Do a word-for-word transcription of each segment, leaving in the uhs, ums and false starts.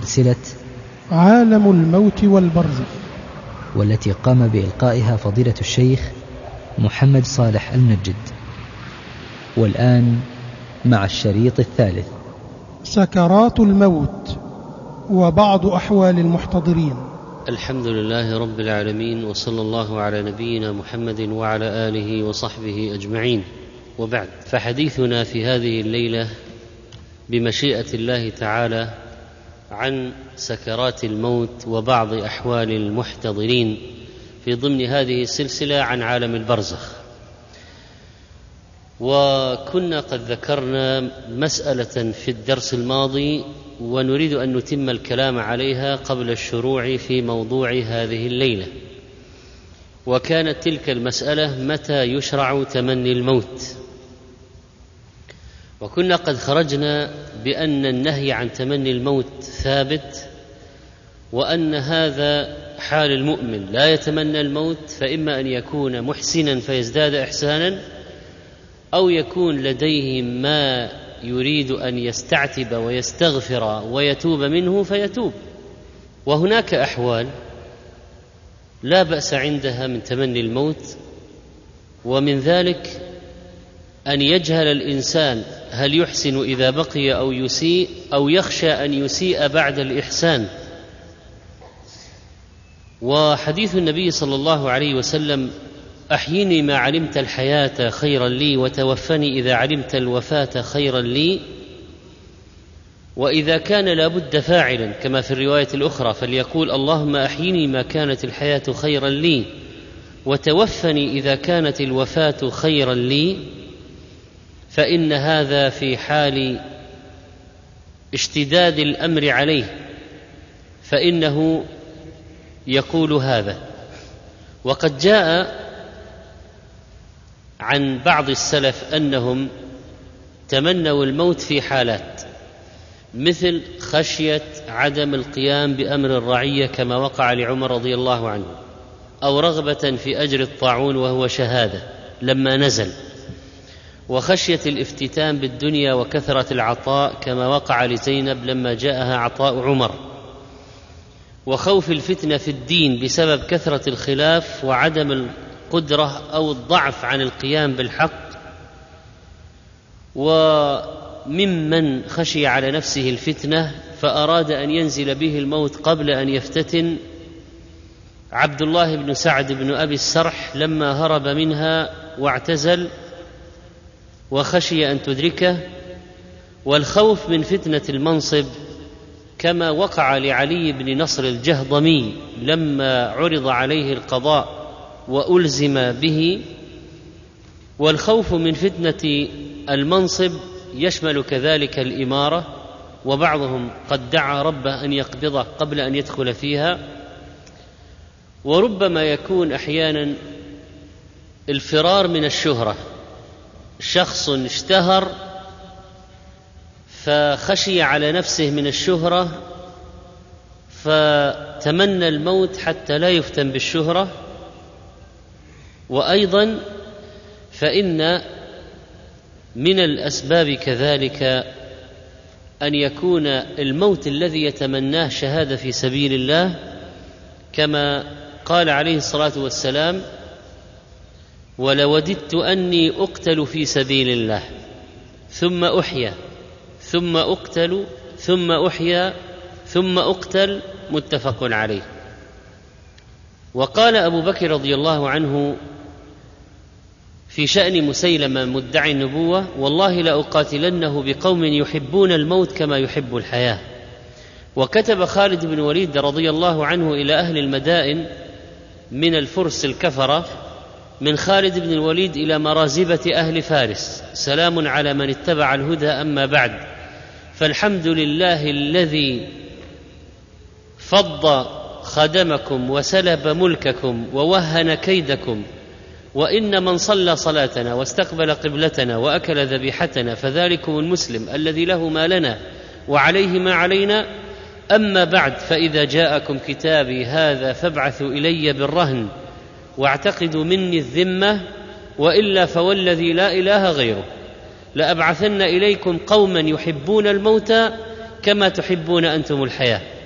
سلسلة عالم الموت والبرزخ، والتي قام بإلقائها فضيلة الشيخ محمد صالح المنجد. والآن مع الشريط الثالث، سكرات الموت وبعض أحوال المحتضرين. الحمد لله رب العالمين، وصلى الله على نبينا محمد وعلى آله وصحبه أجمعين، وبعد. فحديثنا في هذه الليلة بمشيئة الله تعالى عن سكرات الموت وبعض أحوال المحتضرين في ضمن هذه السلسلة عن عالم البرزخ. وكنا قد ذكرنا مسألة في الدرس الماضي ونريد أن نتم الكلام عليها قبل الشروع في موضوع هذه الليلة، وكانت تلك المسألة متى يشرع تمني الموت. وكنا قد خرجنا بأن النهي عن تمني الموت ثابت، وأن هذا حال المؤمن، لا يتمنى الموت، فإما أن يكون محسنا فيزداد إحسانا، أو يكون لديه ما يريد أن يستعتب ويستغفر ويتوب منه فيتوب. وهناك أحوال لا بأس عندها من تمني الموت، ومن ذلك أن يجهل الإنسان هل يحسن إذا بقي أو يسيء، أو يخشى أن يسيء بعد الإحسان. وحديث النبي صلى الله عليه وسلم: أحيني ما علمت الحياة خيرا لي، وتوفني إذا علمت الوفاة خيرا لي. وإذا كان لابد فاعلا كما في الرواية الأخرى فليقول: اللهم أحيني ما كانت الحياة خيرا لي، وتوفني إذا كانت الوفاة خيرا لي. فإن هذا في حال اشتداد الأمر عليه، فإنه يقول هذا. وقد جاء عن بعض السلف أنهم تمنوا الموت في حالات، مثل خشية عدم القيام بأمر الرعية كما وقع لعمر رضي الله عنه، أو رغبة في أجر الطاعون وهو شهادة لما نزل، وخشية الافتتان بالدنيا وكثرة العطاء كما وقع لزينب لما جاءها عطاء عمر، وخوف الفتنة في الدين بسبب كثرة الخلاف وعدم القدرة أو الضعف عن القيام بالحق. وممن خشي على نفسه الفتنة فأراد أن ينزل به الموت قبل أن يفتتن عبد الله بن سعد بن أبي السرح لما هرب منها واعتزل وخشي أن تدركه. والخوف من فتنة المنصب كما وقع لعلي بن نصر الجهضمي لما عرض عليه القضاء وألزم به. والخوف من فتنة المنصب يشمل كذلك الإمارة، وبعضهم قد دعا ربه أن يقبضه قبل أن يدخل فيها. وربما يكون أحيانا الفرار من الشهرة، شخص اشتهر فخشي على نفسه من الشهرة فتمنى الموت حتى لا يفتن بالشهرة. وأيضا فإن من الأسباب كذلك أن يكون الموت الذي يتمناه شهادة في سبيل الله، كما قال عليه الصلاة والسلام: ولوددت أني أقتل في سبيل الله ثم أحيا ثم أقتل ثم أحيا ثم أقتل، متفق عليه. وقال أبو بكر رضي الله عنه في شأن مسيلمة مدعي النبوة: والله لأقاتلنه بقوم يحبون الموت كما يحب الحياة. وكتب خالد بن وليد رضي الله عنه إلى أهل المدائن من الفرس الكفرة من خالد بن الوليد إلى مرازبة أهل فارس: سلام على من اتبع الهدى، أما بعد، فالحمد لله الذي فض خدمكم وسلب ملككم ووهن كيدكم، وإن من صلى صلاتنا واستقبل قبلتنا وأكل ذبيحتنا فذلكم المسلم الذي له ما لنا وعليه ما علينا. أما بعد، فإذا جاءكم كتابي هذا فابعثوا إلي بالرهن واعتقدوا مني الذمة، وإلا فوالذي لا إله غيره لأبعثن إليكم قوما يحبون الموت كما تحبون أنتم الحياة،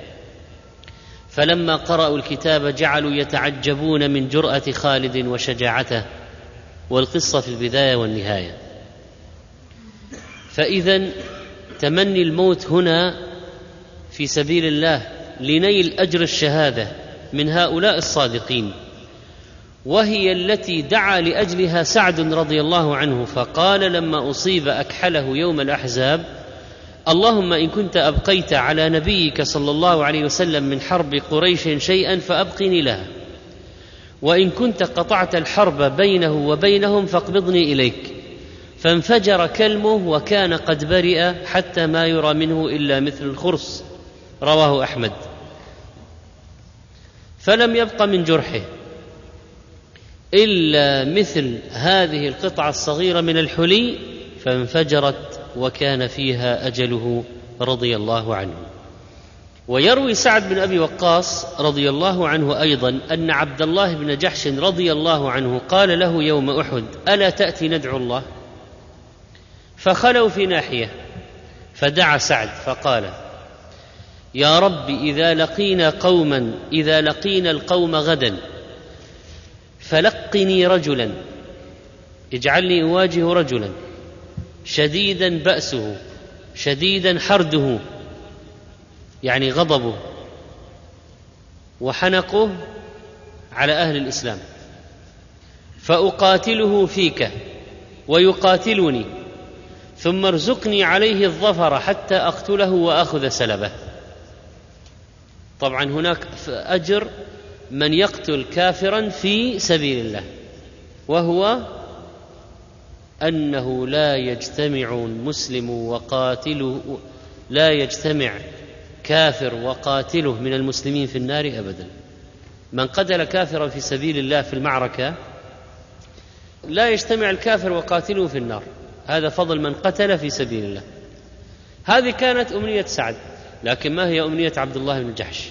فلما قرأوا الكتاب جعلوا يتعجبون من جرأة خالد وشجاعته، والقصة في البداية والنهاية. فإذن تمني الموت هنا في سبيل الله لنيل أجر الشهادة من هؤلاء الصادقين، وهي التي دعا لأجلها سعد رضي الله عنه، فقال لما أصيب أكحله يوم الأحزاب: اللهم إن كنت أبقيت على نبيك صلى الله عليه وسلم من حرب قريش شيئا فأبقني لها، وإن كنت قطعت الحرب بينه وبينهم فاقبضني إليك. فانفجر كلمه وكان قد برئ حتى ما يرى منه إلا مثل الخرص، رواه أحمد. فلم يبق من جرحه إلا مثل هذه القطعة الصغيرة من الحلي، فانفجرت وكان فيها أجله رضي الله عنه. ويروي سعد بن أبي وقاص رضي الله عنه أيضا أن عبد الله بن جحش رضي الله عنه قال له يوم أحد: ألا تأتي ندعو الله؟ فخلوا في ناحية، فدعا سعد فقال: يا رب إذا لقينا قوما إذا لقينا القوم غدا فلقني رجلا، اجعلني أواجه رجلا شديدا بأسه شديدا حرده، يعني غضبه وحنقه على أهل الإسلام، فأقاتله فيك ويقاتلني، ثم ارزقني عليه الظفر حتى أقتله وأخذ سلبه. طبعا هناك أجر من يقتل كافرا في سبيل الله، وهو أنه لا يجتمع مسلم وقاتله لا يجتمع كافر وقاتله من المسلمين في النار أبدا. من قتل كافرا في سبيل الله في المعركة لا يجتمع الكافر وقاتله في النار، هذا فضل من قتل في سبيل الله. هذه كانت أمنية سعد، لكن ما هي أمنية عبد الله بن جحش؟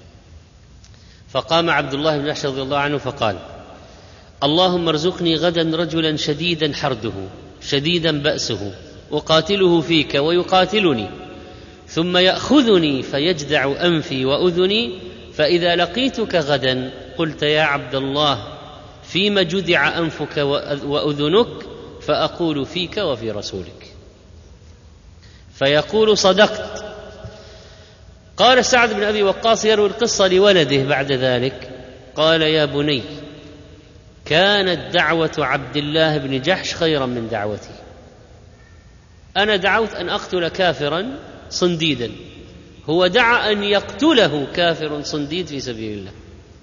فقام عبد الله بن جحش رضي الله عنه فقال: اللهم ارزقني غدا رجلا شديدا حرده شديدا بأسه، أقاتله فيك ويقاتلني، ثم يأخذني فيجدع أنفي وأذني، فإذا لقيتك غدا قلت: يا عبد الله فيما جدع أنفك وأذنك؟ فأقول: فيك وفي رسولك. فيقول: صدقت. قال سعد بن أبي وقاص يروي القصة لولده بعد ذلك، قال: يا بني، كانت دعوة عبد الله بن جحش خيرا من دعوتي. أنا دعوت أن أقتل كافرا صنديدا، هو دعا أن يقتله كافر صنديد في سبيل الله.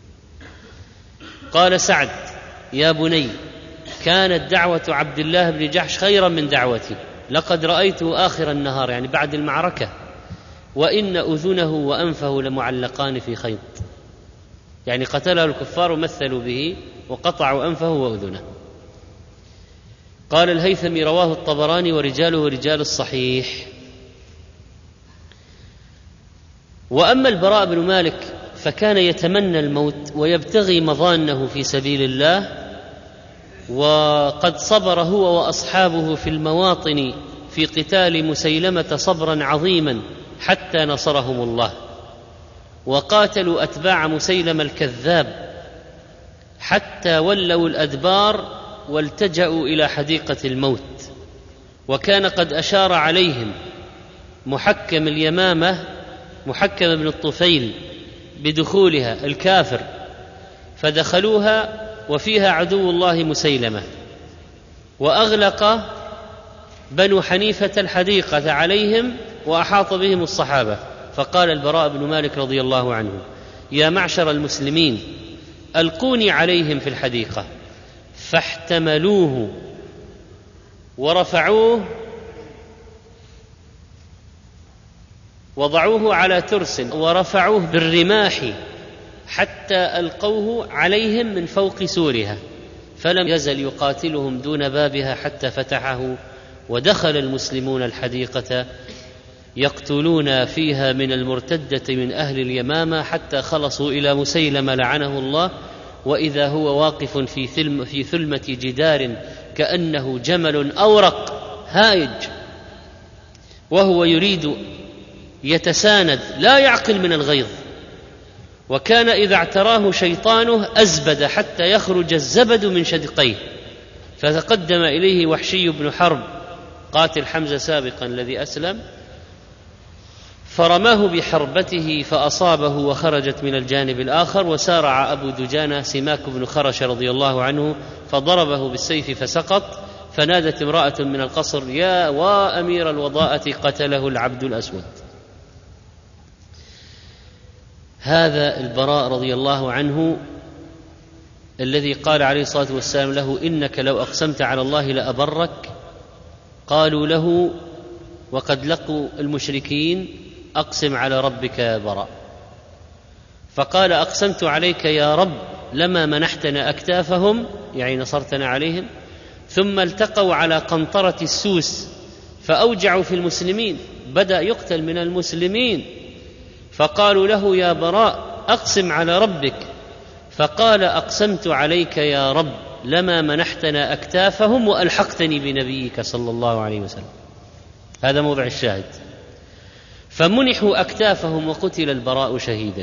قال سعد: يا بني، كانت دعوة عبد الله بن جحش خيرا من دعوتي، لقد رأيته آخر النهار، يعني بعد المعركة، وإن أذنه وأنفه لمعلقان في خيط، يعني قتله الكفار ومثلوا به وقطعوا أنفه وأذنه. قال الهيثمي: رواه الطبراني ورجاله رجال الصحيح. وأما البراء بن مالك فكان يتمنى الموت ويبتغي مظانه في سبيل الله، وقد صبر هو وأصحابه في المواطن في قتال مسيلمة صبرا عظيما حتى نصرهم الله، وقاتلوا أتباع مسيلمة الكذاب حتى ولوا الأدبار والتجأوا إلى حديقة الموت. وكان قد أشار عليهم محكم اليمامة محكم بن الطفيل بدخولها الكافر، فدخلوها وفيها عدو الله مسيلمة، وأغلق بنو حنيفة الحديقة عليهم وأحاط بهم الصحابة. فقال البراء بن مالك رضي الله عنه: يا معشر المسلمين، ألقوني عليهم في الحديقة. فاحتملوه ورفعوه وضعوه على ترس ورفعوه بالرماح حتى ألقوه عليهم من فوق سورها، فلم يزل يقاتلهم دون بابها حتى فتحه، ودخل المسلمون الحديقة يقتلون فيها من المرتدة من أهل اليمامة حتى خلصوا إلى مسيلمة لعنه الله، وإذا هو واقف في ثلم في ثلمة جدار كأنه جمل أورق هائج، وهو يريد يتساند لا يعقل من الغيظ، وكان إذا اعتراه شيطانه أزبد حتى يخرج الزبد من شدقيه، فتقدم إليه وحشي بن حرب قاتل حمزة سابقا الذي أسلم، فرماه بحربته فأصابه وخرجت من الجانب الآخر، وسارع أبو دجانة سماك بن خرش رضي الله عنه فضربه بالسيف فسقط، فنادت امرأة من القصر: يا وأمير الوضاءة قتله العبد الأسود. هذا البراء رضي الله عنه الذي قال عليه الصلاة والسلام له: إنك لو أقسمت على الله لأبرك. قالوا له وقد لقوا المشركين: أقسم على ربك يا براء. فقال: أقسمت عليك يا رب لما منحتنا أكتافهم، يعني نصرتنا عليهم، ثم التقوا على قنطرة السوس فأوجعوا في المسلمين، بدأ يقتل من المسلمين، فقالوا له: يا براء أقسم على ربك. فقال: أقسمت عليك يا رب لما منحتنا أكتافهم وألحقتني بنبيك صلى الله عليه وسلم. هذا موضع الشاهد. فمنحوا أكتافهم وقتل البراء شهيدا.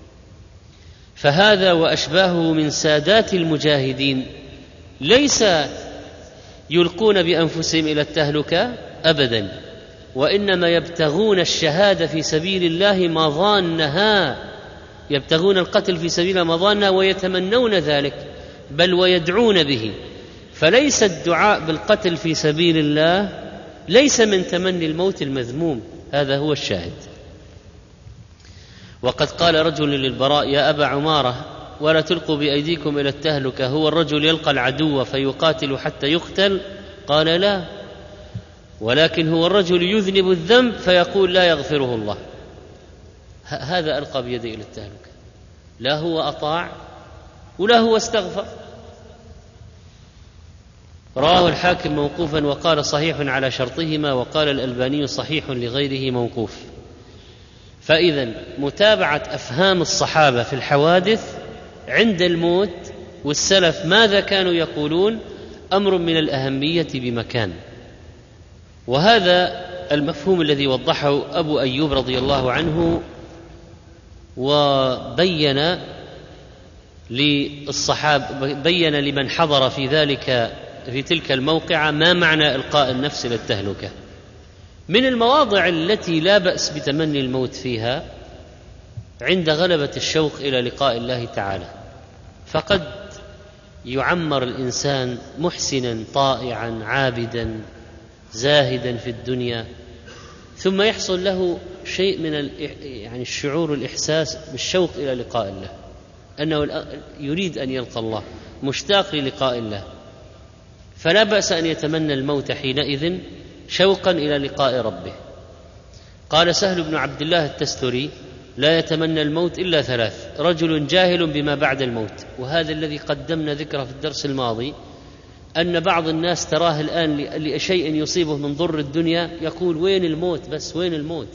فهذا وأشباهه من سادات المجاهدين ليس يلقون بأنفسهم إلى التهلكة أبدا، وإنما يبتغون الشهادة في سبيل الله مظانها، يبتغون القتل في سبيل الله مظانها ويتمنون ذلك، بل ويدعون به. فليس الدعاء بالقتل في سبيل الله ليس من تمني الموت المذموم، هذا هو الشاهد. وقد قال رجل للبراء: يا أبا عمارة ولا تلقوا بأيديكم إلى التهلكة، هو الرجل يلقى العدو فيقاتل حتى يقتل؟ قال: لا، ولكن هو الرجل يذنب الذنب فيقول لا يغفره الله. هذا ألقى بيده إلى التهلكة، لا هو أطاع ولا هو استغفر. رواه الحاكم موقوفا وقال صحيح على شرطهما، وقال الألباني صحيح لغيره موقوف. فإذا متابعة أفهام الصحابة في الحوادث عند الموت والسلف ماذا كانوا يقولون أمر من الأهمية بمكان. وهذا المفهوم الذي وضحه أبو أيوب رضي الله عنه، وبين للصحابة بين لمن حضر في ذلك في تلك الموقعة ما معنى إلقاء النفس للتهلكة. من المواضع التي لا بأس بتمني الموت فيها عند غلبة الشوق إلى لقاء الله تعالى، فقد يعمر الإنسان محسنا طائعا عابدا زاهدا في الدنيا، ثم يحصل له شيء من يعني الشعور والإحساس بالشوق إلى لقاء الله، أنه يريد أن يلقى الله، مشتاق للقاء الله، فلا بأس أن يتمنى الموت حينئذ شوقا إلى لقاء ربه. قال سهل بن عبد الله التستري: لا يتمنى الموت إلا ثلاث: رجل جاهل بما بعد الموت. وهذا الذي قدمنا ذكره في الدرس الماضي، أن بعض الناس تراه الآن لشيء يصيبه من ضر الدنيا يقول: وين الموت بس، وين الموت؟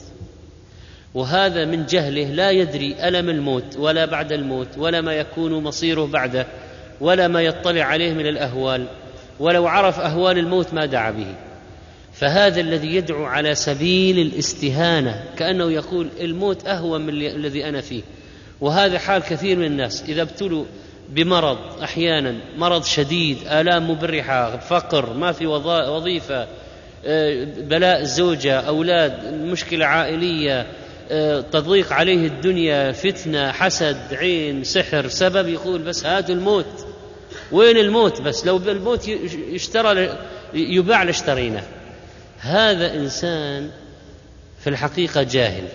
وهذا من جهله، لا يدري ألم الموت ولا بعد الموت ولا ما يكون مصيره بعده ولا ما يطلع عليه من الأهوال، ولو عرف أهوال الموت ما دعا به. فهذا الذي يدعو على سبيل الاستهانة، كأنه يقول الموت أهون من الذي أنا فيه. وهذا حال كثير من الناس إذا ابتلوا بمرض، أحيانا مرض شديد، آلام مبرحة، فقر، ما في وظيفة، بلاء زوجة، أولاد، مشكلة عائلية، تضييق عليه الدنيا، فتنة، حسد، عين، سحر، سبب، يقول بس هاتوا الموت. وين الموت بس؟ لو الموت يشترى يباع لاشترينا. هذا إنسان في الحقيقة جاهل،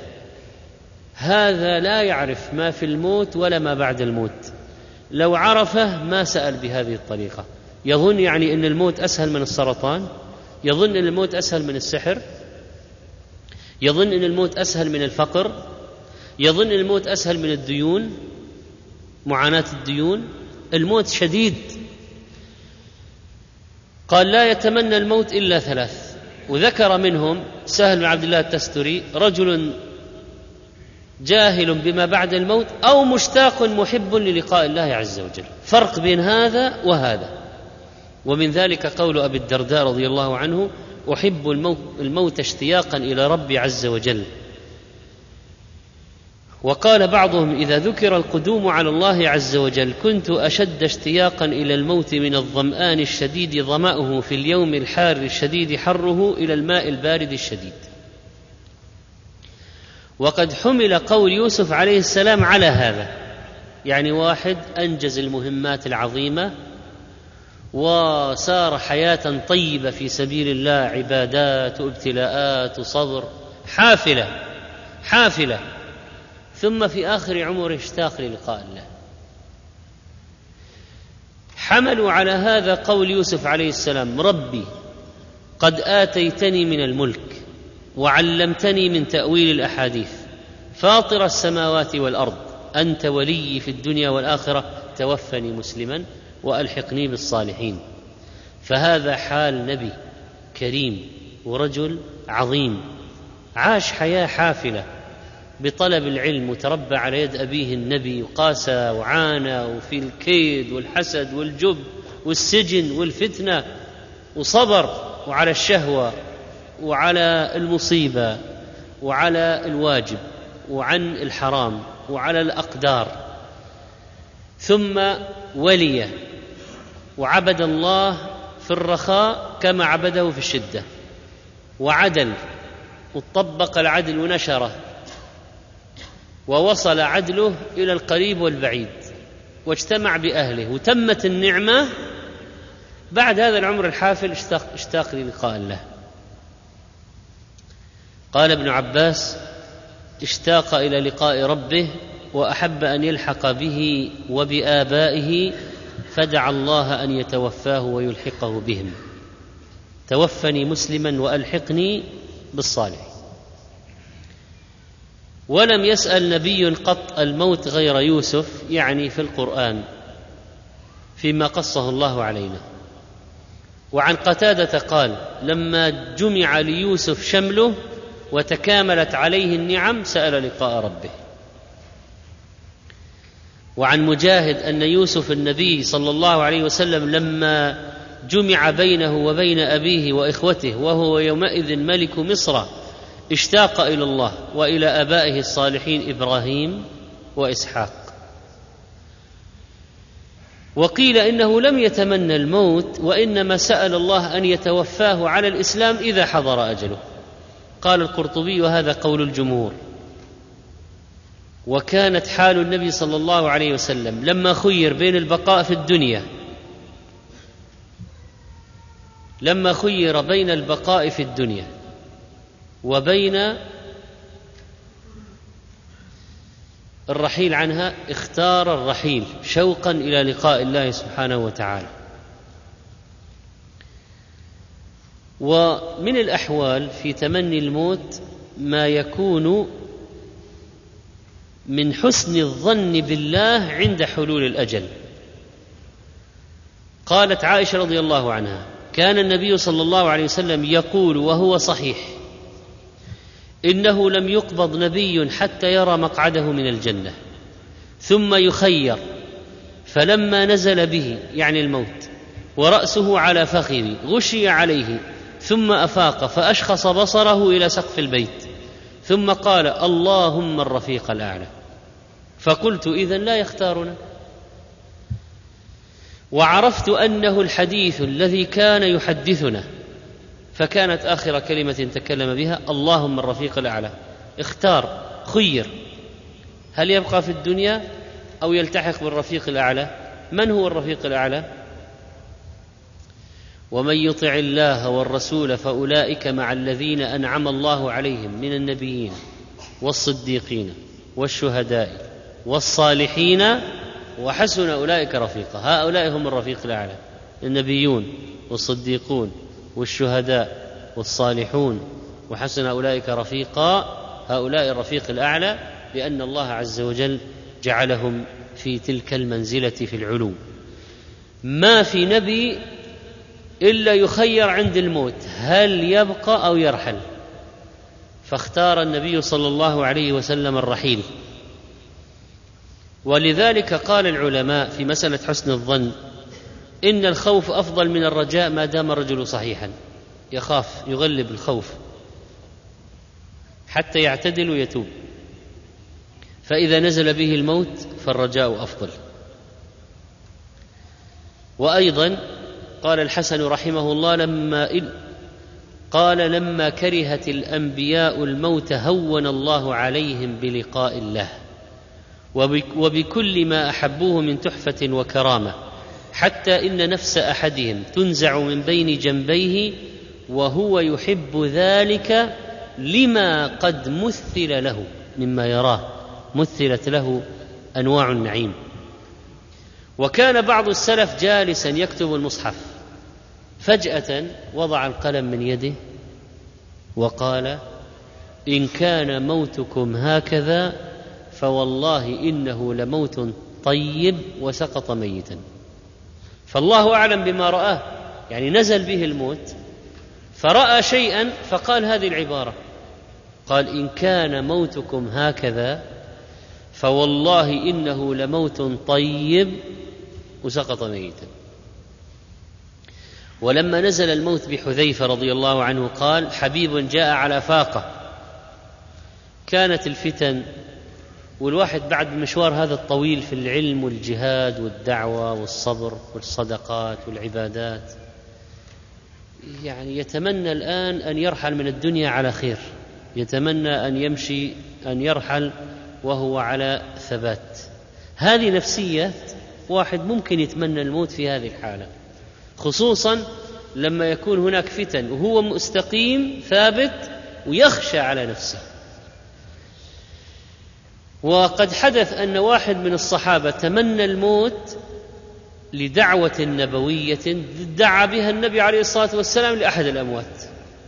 هذا لا يعرف ما في الموت ولا ما بعد الموت. لو عرفه ما سأل بهذه الطريقة. يظن يعني أن الموت أسهل من السرطان، يظن أن الموت أسهل من السحر، يظن أن الموت أسهل من الفقر، يظن أن الموت أسهل من الديون، معاناة الديون. الموت شديد. قال: لا يتمنى الموت إلا ثلاث، وذكر منهم سهل بن عبد الله التستري: رجل جاهل بما بعد الموت أو مشتاق محب للقاء الله عز وجل. فرق بين هذا وهذا. ومن ذلك قول أبي الدرداء رضي الله عنه: أحب الموت اشتياقا إلى ربي عز وجل. وقال بعضهم: إذا ذكر القدوم على الله عز وجل كنت أشد اشتياقا إلى الموت من الظمآن الشديد ظمأه في اليوم الحار الشديد حره إلى الماء البارد الشديد. وقد حمل قول يوسف عليه السلام على هذا، يعني واحد أنجز المهمات العظيمة وسار حياة طيبة في سبيل الله، عبادات وابتلاءات وصبر حافلة حافلة، ثم في آخر عمره اشتاق للقاء الله. حملوا على هذا قول يوسف عليه السلام: ربي قد آتيتني من الملك وعلمتني من تأويل الأحاديث، فاطر السماوات والأرض، أنت ولي في الدنيا والآخرة، توفني مسلما وألحقني بالصالحين. فهذا حال نبي كريم ورجل عظيم، عاش حياة حافلة بطلب العلم، وتربى على يد أبيه النبي، وقاسى وعانى وفي الكيد والحسد والجب والسجن والفتنة، وصبر وعلى الشهوة وعلى المصيبة وعلى الواجب وعن الحرام وعلى الأقدار، ثم ولي وعبد الله في الرخاء كما عبده في الشدة، وعدل وطبق العدل ونشره، ووصل عدله إلى القريب والبعيد، واجتمع بأهله، وتمت النعمة. بعد هذا العمر الحافل اشتاق, اشتاق للقاء الله. قال ابن عباس: اشتاق إلى لقاء ربه وأحب أن يلحق به وبآبائه، فدعا الله أن يتوفاه ويلحقه بهم. توفني مسلما وألحقني بالصالحين. ولم يسأل نبي قط الموت غير يوسف، يعني في القرآن فيما قصه الله علينا. وعن قتادة قال: لما جمع ليوسف شمله وتكاملت عليه النعم سأل لقاء ربه. وعن مجاهد أن يوسف النبي صلى الله عليه وسلم لما جمع بينه وبين أبيه وإخوته وهو يومئذ ملك مصر اشتاق إلى الله وإلى آبائه الصالحين إبراهيم وإسحاق. وقيل إنه لم يتمنى الموت، وإنما سأل الله أن يتوفاه على الإسلام إذا حضر أجله. قال القرطبي: وهذا قول الجمهور. وكانت حال النبي صلى الله عليه وسلم لما خير بين البقاء في الدنيا لما خير بين البقاء في الدنيا وبين الرحيل عنها، اختار الرحيل شوقا إلى لقاء الله سبحانه وتعالى. ومن الأحوال في تمني الموت ما يكون من حسن الظن بالله عند حلول الأجل. قالت عائشة رضي الله عنها: كان النبي صلى الله عليه وسلم يقول وهو صحيح: إنه لم يقبض نبي حتى يرى مقعده من الجنة ثم يخير، فلما نزل به، يعني الموت، ورأسه على فخذي غشي عليه ثم أفاق فأشخص بصره إلى سقف البيت ثم قال: اللهم الرفيق الأعلى. فقلت: إذن لا يختارنا. وعرفت أنه الحديث الذي كان يحدثنا، فكانت آخر كلمة تكلم بها: اللهم الرفيق الأعلى. اختار، خير، هل يبقى في الدنيا أو يلتحق بالرفيق الأعلى؟ من هو الرفيق الأعلى؟ ومن يطع الله والرسول فأولئك مع الذين أنعم الله عليهم من النبيين والصديقين والشهداء والصالحين وحسن أولئك رفيقا. هؤلاء هم الرفيق الأعلى: النبيون والصديقون والشهداء والصالحون وحسن أولئك رفيقا. هؤلاء الرفيق الأعلى، لأن الله عز وجل جعلهم في تلك المنزلة في العلو. ما في نبي إلا يخير عند الموت هل يبقى أو يرحل، فاختار النبي صلى الله عليه وسلم الرحيل. ولذلك قال العلماء في مسألة حسن الظن: إن الخوف أفضل من الرجاء ما دام الرجل صحيحا. يخاف، يغلب الخوف حتى يعتدل ويتوب. فإذا نزل به الموت فالرجاء أفضل. وأيضا قال الحسن رحمه الله لما قال لما كرهت الأنبياء الموت هون الله عليهم بلقاء الله وبكل ما أحبوه من تحفة وكرامة، حتى إن نفس أحدهم تنزع من بين جنبيه وهو يحب ذلك لما قد مثل له مما يراه، مثلت له أنواع النعيم. وكان بعض السلف جالسا يكتب المصحف، فجأة وضع القلم من يده وقال: إن كان موتكم هكذا فوالله إنه لموت طيب، وسقط ميتا. فالله أعلم بما رآه، يعني نزل به الموت فرأى شيئا فقال هذه العبارة، قال: إن كان موتكم هكذا فوالله إنه لموت طيب، وسقط ميتا. ولما نزل الموت بحذيفة رضي الله عنه قال: حبيب جاء على فاقة. كانت الفتن والواحد بعد المشوار هذا الطويل في العلم والجهاد والدعوة والصبر والصدقات والعبادات، يعني يتمنى الآن أن يرحل من الدنيا على خير، يتمنى أن يمشي أن يرحل وهو على ثبات. هذه نفسية واحد ممكن يتمنى الموت في هذه الحالة، خصوصا لما يكون هناك فتن وهو مستقيم ثابت ويخشى على نفسه. وقد حدث أن واحد من الصحابة تمنى الموت لدعوة نبوية دعا بها النبي عليه الصلاة والسلام لأحد الأموات.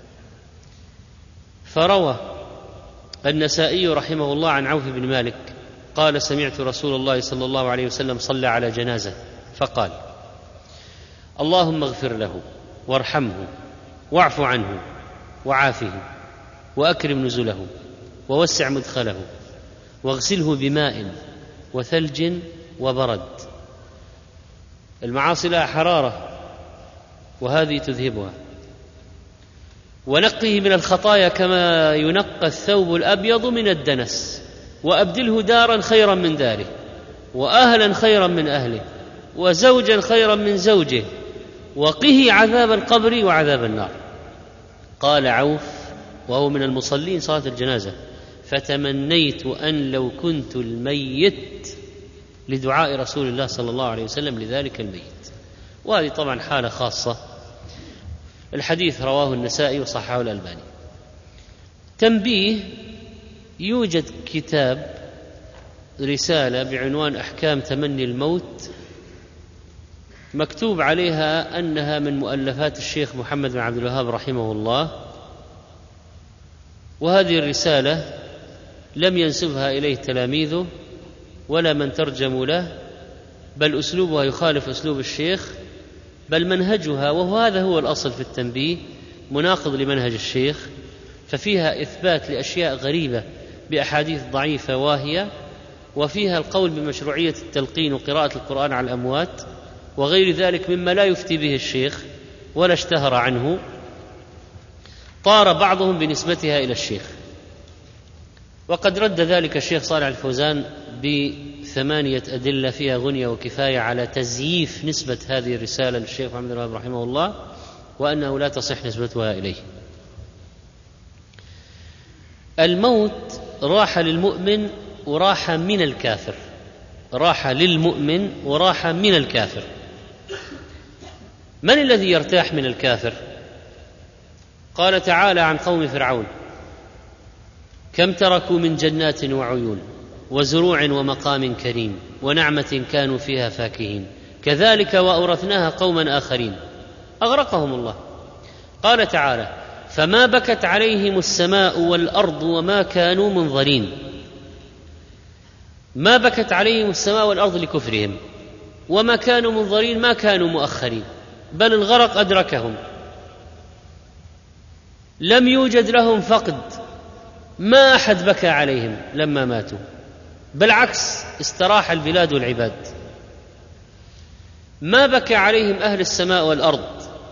فروى النسائي رحمه الله عن عوف بن مالك قال: سمعت رسول الله صلى الله عليه وسلم صلى على جنازة فقال: اللهم اغفر له وارحمه واعف عنه وعافه وأكرم نزله ووسع مدخله واغسله بماء وثلج وبرد. المعاصي لها حرارة وهذه تذهبها. ونقه من الخطايا كما ينقى الثوب الأبيض من الدنس، وأبدله دارا خيرا من داره، وأهلا خيرا من أهله، وزوجا خيرا من زوجه، وقه عذاب القبر وعذاب النار. قال عوف وهو من المصلين صلاة الجنازة: فتمنيت أن لو كنت الميت لدعاء رسول الله صلى الله عليه وسلم لذلك الميت. وهذه طبعا حالة خاصة. الحديث رواه النسائي وصححه الألباني. تنبيه: يوجد كتاب رسالة بعنوان أحكام تمني الموت، مكتوب عليها أنها من مؤلفات الشيخ محمد بن عبد الوهاب رحمه الله، وهذه الرسالة لم ينسبها إليه تلاميذه ولا من ترجموا له، بل أسلوبها يخالف أسلوب الشيخ، بل منهجها، وهو هذا هو الأصل في التنبيه، مناقض لمنهج الشيخ. ففيها إثبات لأشياء غريبة بأحاديث ضعيفة واهية، وفيها القول بمشروعية التلقين وقراءة القرآن على الأموات وغير ذلك مما لا يفتي به الشيخ ولا اشتهر عنه. طار بعضهم بنسبتها إلى الشيخ، وقد رد ذلك الشيخ صالح الفوزان بثمانية أدلة فيها غنية وكفاية على تزييف نسبة هذه الرسالة للشيخ محمد بن عبد الوهاب رحمه الله، وأنه لا تصح نسبتها إليه. الموت راحة للمؤمن وراحة من الكافر، راحة للمؤمن وراحة من الكافر. من الذي يرتاح من الكافر؟ قال تعالى عن قوم فرعون: كم تركوا من جنات وعيون وزروع ومقام كريم ونعمة كانوا فيها فاكهين كذلك وأورثناها قوما آخرين. أغرقهم الله. قال تعالى: فما بكت عليهم السماء والأرض وما كانوا منظرين. ما بكت عليهم السماء والأرض لكفرهم، وما كانوا منظرين ما كانوا مؤخرين، بل الغرق أدركهم. لم يوجد لهم فقد، ما أحد بكى عليهم لما ماتوا، بالعكس استراح البلاد والعباد. ما بكى عليهم أهل السماء والأرض،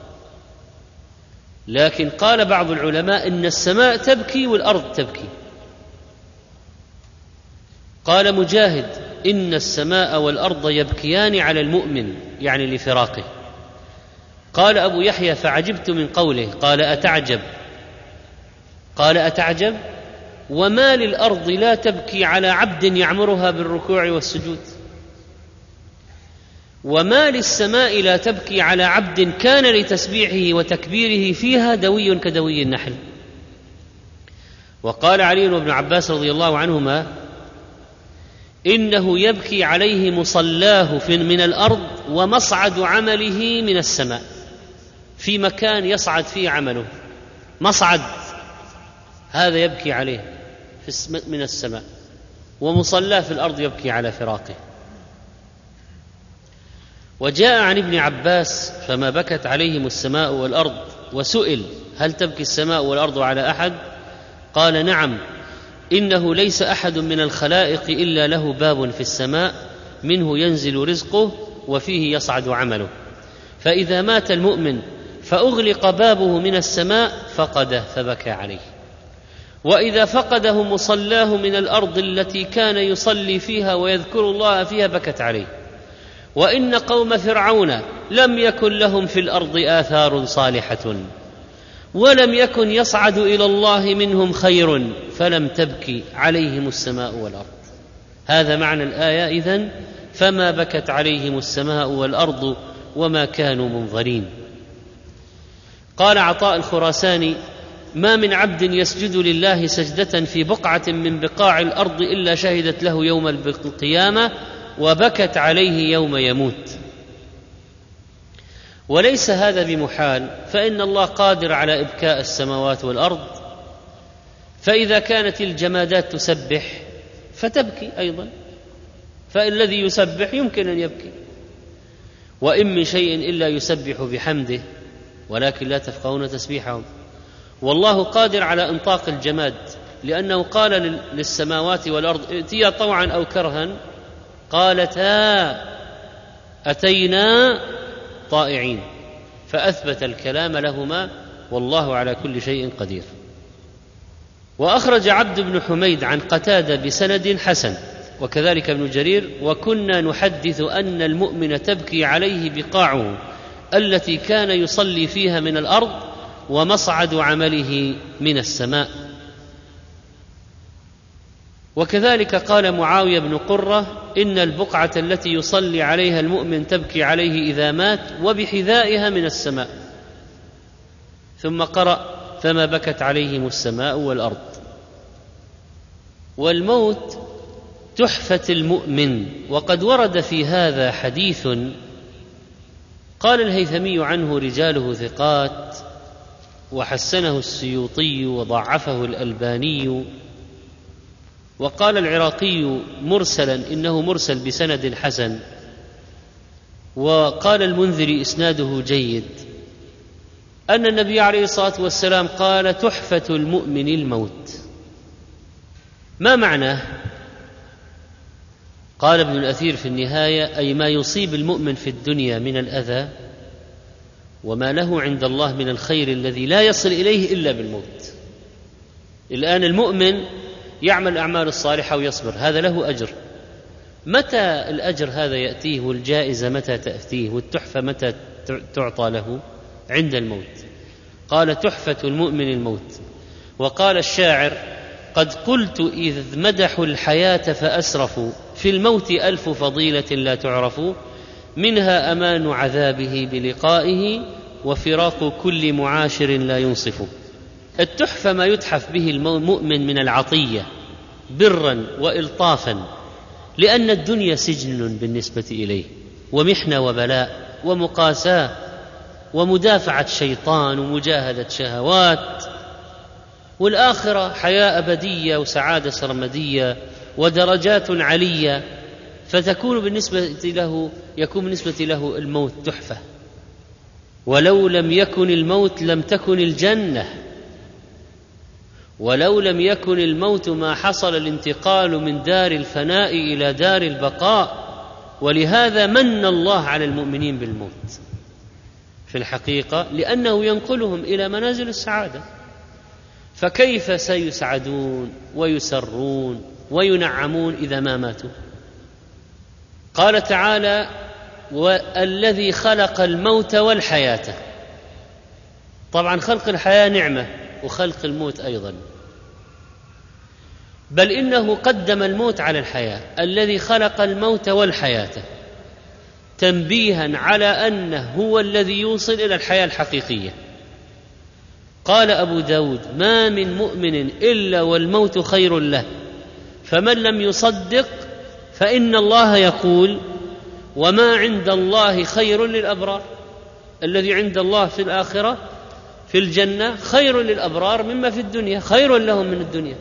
لكن قال بعض العلماء إن السماء تبكي والأرض تبكي. قال مجاهد: إن السماء والأرض يبكيان على المؤمن، يعني لفراقه. قال أبو يحيى: فعجبت من قوله. قال: أتعجب؟ قال: أتعجب؟ وما للأرض لا تبكي على عبد يعمرها بالركوع والسجود؟ وما للسماء لا تبكي على عبد كان لتسبيحه وتكبيره فيها دوي كدوي النحل؟ وقال علي وابن عباس رضي الله عنهما: إنه يبكي عليه مصلاه من الأرض ومصعد عمله من السماء، في مكان يصعد فيه عمله، مصعد هذا يبكي عليه من السماء، ومصلاه في الأرض يبكي على فراقه. وجاء عن ابن عباس: فما بكت عليهم السماء والأرض. وسئل: هل تبكي السماء والأرض على أحد؟ قال: نعم، إنه ليس أحد من الخلائق إلا له باب في السماء منه ينزل رزقه وفيه يصعد عمله، فإذا مات المؤمن فأغلق بابه من السماء فقده فبكى عليه، وإذا فقده مصلاه من الأرض التي كان يصلي فيها ويذكر الله فيها بكت عليه. وإن قوم فرعون لم يكن لهم في الأرض آثار صالحة ولم يكن يصعد إلى الله منهم خير فلم تبكي عليهم السماء والأرض. هذا معنى الآية إذن: فما بكت عليهم السماء والأرض وما كانوا منظرين. قال عطاء الخراساني: ما من عبد يسجد لله سجدة في بقعة من بقاع الأرض إلا شهدت له يوم القيامة وبكت عليه يوم يموت. وليس هذا بمحال، فإن الله قادر على إبكاء السماوات والأرض، فإذا كانت الجمادات تسبح فتبكي أيضا، فالذي يسبح يمكن أن يبكي. وإن من شيء إلا يسبح بحمده ولكن لا تفقهون تسبيحهم. والله قادر على إنطاق الجماد، لأنه قال للسماوات والأرض: ائتيا طوعا أو كرها، قالتا أتينا طائعين، فأثبت الكلام لهما، والله على كل شيء قدير. وأخرج عبد بن حميد عن قتادة بسند حسن، وكذلك ابن جرير: وكنا نحدث أن المؤمن تبكي عليه بقاعه التي كان يصلي فيها من الأرض ومصعد عمله من السماء. وكذلك قال معاوية بن قرة: إن البقعة التي يصلي عليها المؤمن تبكي عليه إذا مات وبحذائها من السماء. ثم قرأ: فما بكت عليهم السماء والأرض. والموت تحفة المؤمن، وقد ورد في هذا حديث قال الهيثمي عنه: رجاله ثقات، وحسنه السيوطي وضعفه الألباني. وقال العراقي مرسلا إنه مرسل بسند حسن. وقال المنذري إسناده جيد، أن النبي عليه الصلاة والسلام قال: تحفة المؤمن الموت. ما معناه؟ قال ابن الأثير في النهاية: أي ما يصيب المؤمن في الدنيا من الأذى وما له عند الله من الخير الذي لا يصل إليه إلا بالموت. الآن المؤمن يعمل الأعمال الصالحة ويصبر، هذا له أجر. متى الأجر هذا يأتيه؟ والجائزة متى تأتيه؟ والتحفة متى تعطى له؟ عند الموت. قال: تحفة المؤمن الموت. وقال الشاعر: قد قلت إذ مدحوا الحياة فأسرفوا، في الموت ألف فضيلة لا تعرف، منها أمان عذابه بلقائه، وفراق كل معاشر لا ينصف. التحفة ما يتحف به المؤمن من العطية برا وإلطافا، لأن الدنيا سجن بالنسبة إليه، ومحنة وبلاء ومقاساة ومدافعة شيطان ومجاهدة شهوات، والآخرة حياة أبدية وسعادة سرمدية ودرجات علية، فتكون بالنسبة له يكون بالنسبة له الموت تحفة. ولو لم يكن الموت لم تكن الجنة، ولو لم يكن الموت ما حصل الانتقال من دار الفناء إلى دار البقاء. ولهذا من الله على المؤمنين بالموت في الحقيقة، لأنه ينقلهم إلى منازل السعادة. فكيف سيسعدون ويسرون وينعمون إذا ما ماتوا. قال تعالى: والذي خلق الموت والحياة. طبعا خلق الحياة نعمة، وخلق الموت أيضا، بل إنه قدم الموت على الحياة. الذي خلق الموت والحياة تنبيها على أنه هو الذي يوصل إلى الحياة الحقيقية. قال أبو داود: ما من مؤمن إلا والموت خير له، فمن لم يصدق فإن الله يقول: وما عند الله خير للأبرار. الذي عند الله في الآخرة في الجنة خير للأبرار مما في الدنيا، خير لهم من الدنيا.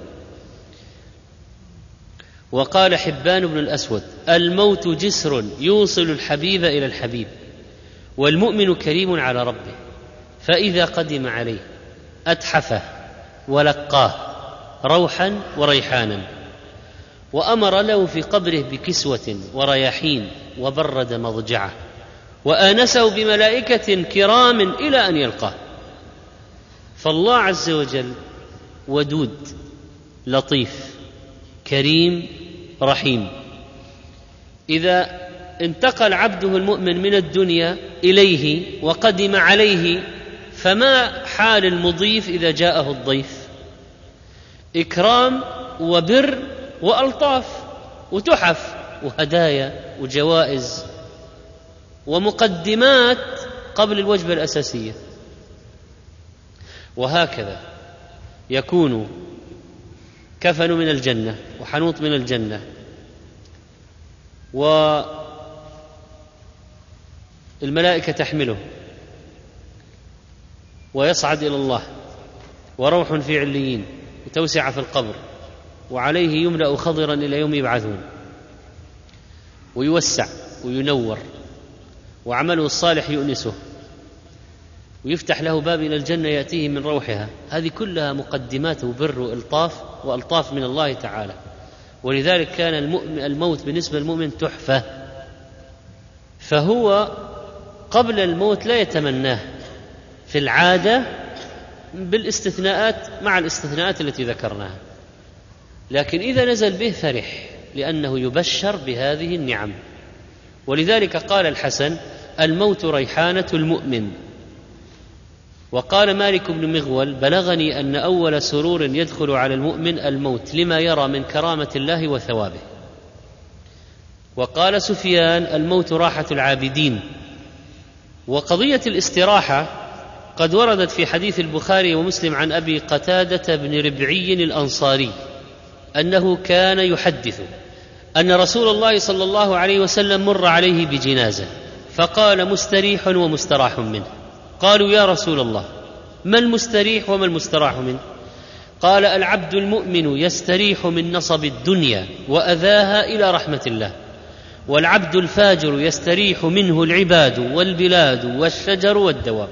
وقال حبان بن الأسود: الموت جسر يوصل الحبيب إلى الحبيب، والمؤمن كريم على ربه، فإذا قدم عليه أتحفه ولقاه روحا وريحانا، وأمر له في قبره بكسوة ورياحين، وبرد مضجعه، وآنسه بملائكة كرام إلى أن يلقاه. فالله عز وجل ودود لطيف كريم رحيم. إذا انتقل عبده المؤمن من الدنيا إليه وقدم عليه، فما حال المضيف إذا جاءه الضيف؟ إكرام وبر وألطاف وتحف وهدايا وجوائز ومقدمات قبل الوجبة الأساسية. وهكذا يكون كفن من الجنة وحنوط من الجنة، والملائكة تحمله ويصعد إلى الله، وروح في عليين، وتوسع في القبر، وعليه يملأ خضرا إلى يوم يبعثون، ويوسع وينور، وعمله الصالح يؤنسه، ويفتح له باب إلى الجنة يأتيه من روحها. هذه كلها مقدمات وبر وإلطاف وألطاف من الله تعالى. ولذلك كان الموت بالنسبة للمؤمن تحفة، فهو قبل الموت لا يتمناه في العادة، بالاستثناءات مع الاستثناءات التي ذكرناها، لكن إذا نزل به فرح لأنه يبشر بهذه النعم. ولذلك قال الحسن: الموت ريحانة المؤمن. وقال مالك بن مغول: بلغني أن أول سرور يدخل على المؤمن الموت، لما يرى من كرامة الله وثوابه. وقال سفيان: الموت راحة العابدين. وقضية الاستراحة قد وردت في حديث البخاري ومسلم عن أبي قتادة بن ربعي الأنصاري أنه كان يحدث أن رسول الله صلى الله عليه وسلم مر عليه بجنازة، فقال: مستريح ومستراح منه. قالوا: يا رسول الله، ما المستريح وما المستراح منه؟ قال: العبد المؤمن يستريح من نصب الدنيا وأذاها إلى رحمة الله، والعبد الفاجر يستريح منه العباد والبلاد والشجر والدواب.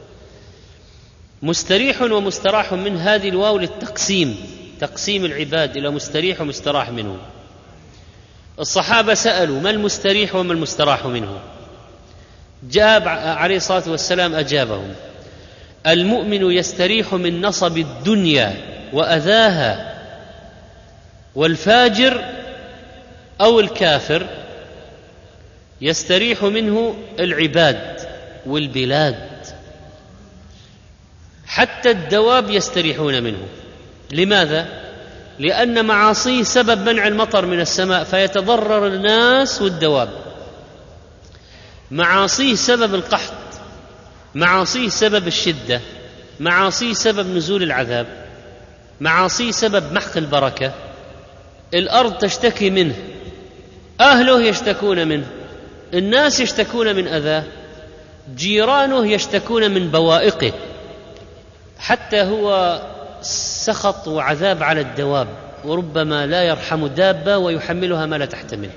مستريح ومستراح منه، هذه الواو للتقسيم، تقسيم العباد إلى مستريح ومستراح منه. الصحابة سألوا: ما المستريح وما المستراح منه؟ جاب عليه الصلاة والسلام أجابهم: المؤمن يستريح من نصب الدنيا وأذاها، والفاجر أو الكافر يستريح منه العباد والبلاد، حتى الدواب يستريحون منه. لماذا؟ لأن معاصيه سبب منع المطر من السماء فيتضرر الناس والدواب، معاصيه سبب القحط، معاصيه سبب الشدة، معاصيه سبب نزول العذاب، معاصيه سبب محق البركة. الأرض تشتكي منه، أهله يشتكون منه، الناس يشتكون من أذاه، جيرانه يشتكون من بوائقه، حتى هو سخط وعذاب على الدواب، وربما لا يرحم دابة ويحملها ما لا تحتمل،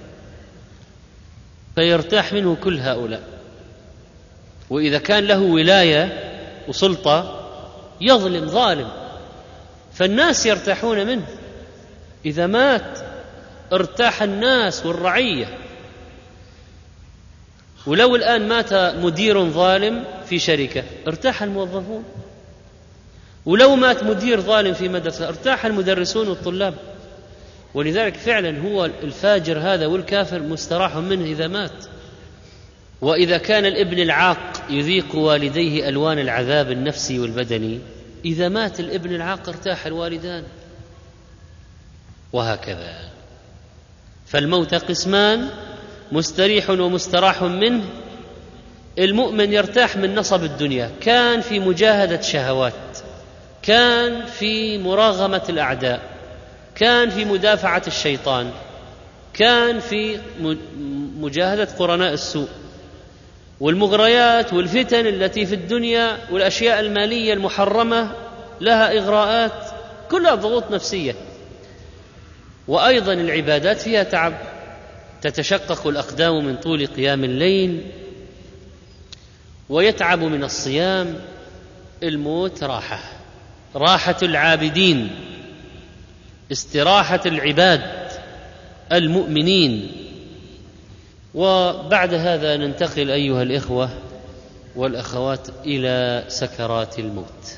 فيرتاح منه كل هؤلاء. وإذا كان له ولاية وسلطة يظلم ظالم، فالناس يرتاحون منه. إذا مات ارتاح الناس والرعية. ولو الآن مات مدير ظالم في شركة ارتاح الموظفون، ولو مات مدير ظالم في مدرسة ارتاح المدرسون والطلاب. ولذلك فعلا هو الفاجر هذا والكافر مستراح منه إذا مات. وإذا كان الابن العاق يذيق والديه ألوان العذاب النفسي والبدني، إذا مات الابن العاق ارتاح الوالدان، وهكذا. فالموت قسمان: مستريح ومستراح منه. المؤمن يرتاح من نصب الدنيا، كان في مجاهدة شهوات، كان في مراغمة الأعداء، كان في مدافعة الشيطان، كان في مجاهدة قرناء السوء والمغريات والفتن التي في الدنيا والأشياء المالية المحرمة لها إغراءات، كلها ضغوط نفسية. وأيضا العبادات فيها تعب، تتشقق الأقدام من طول قيام الليل ويتعب من الصيام. الموت راحة، راحة العابدين، استراحة العباد المؤمنين. وبعد هذا ننتقل أيها الإخوة والأخوات إلى سكرات الموت.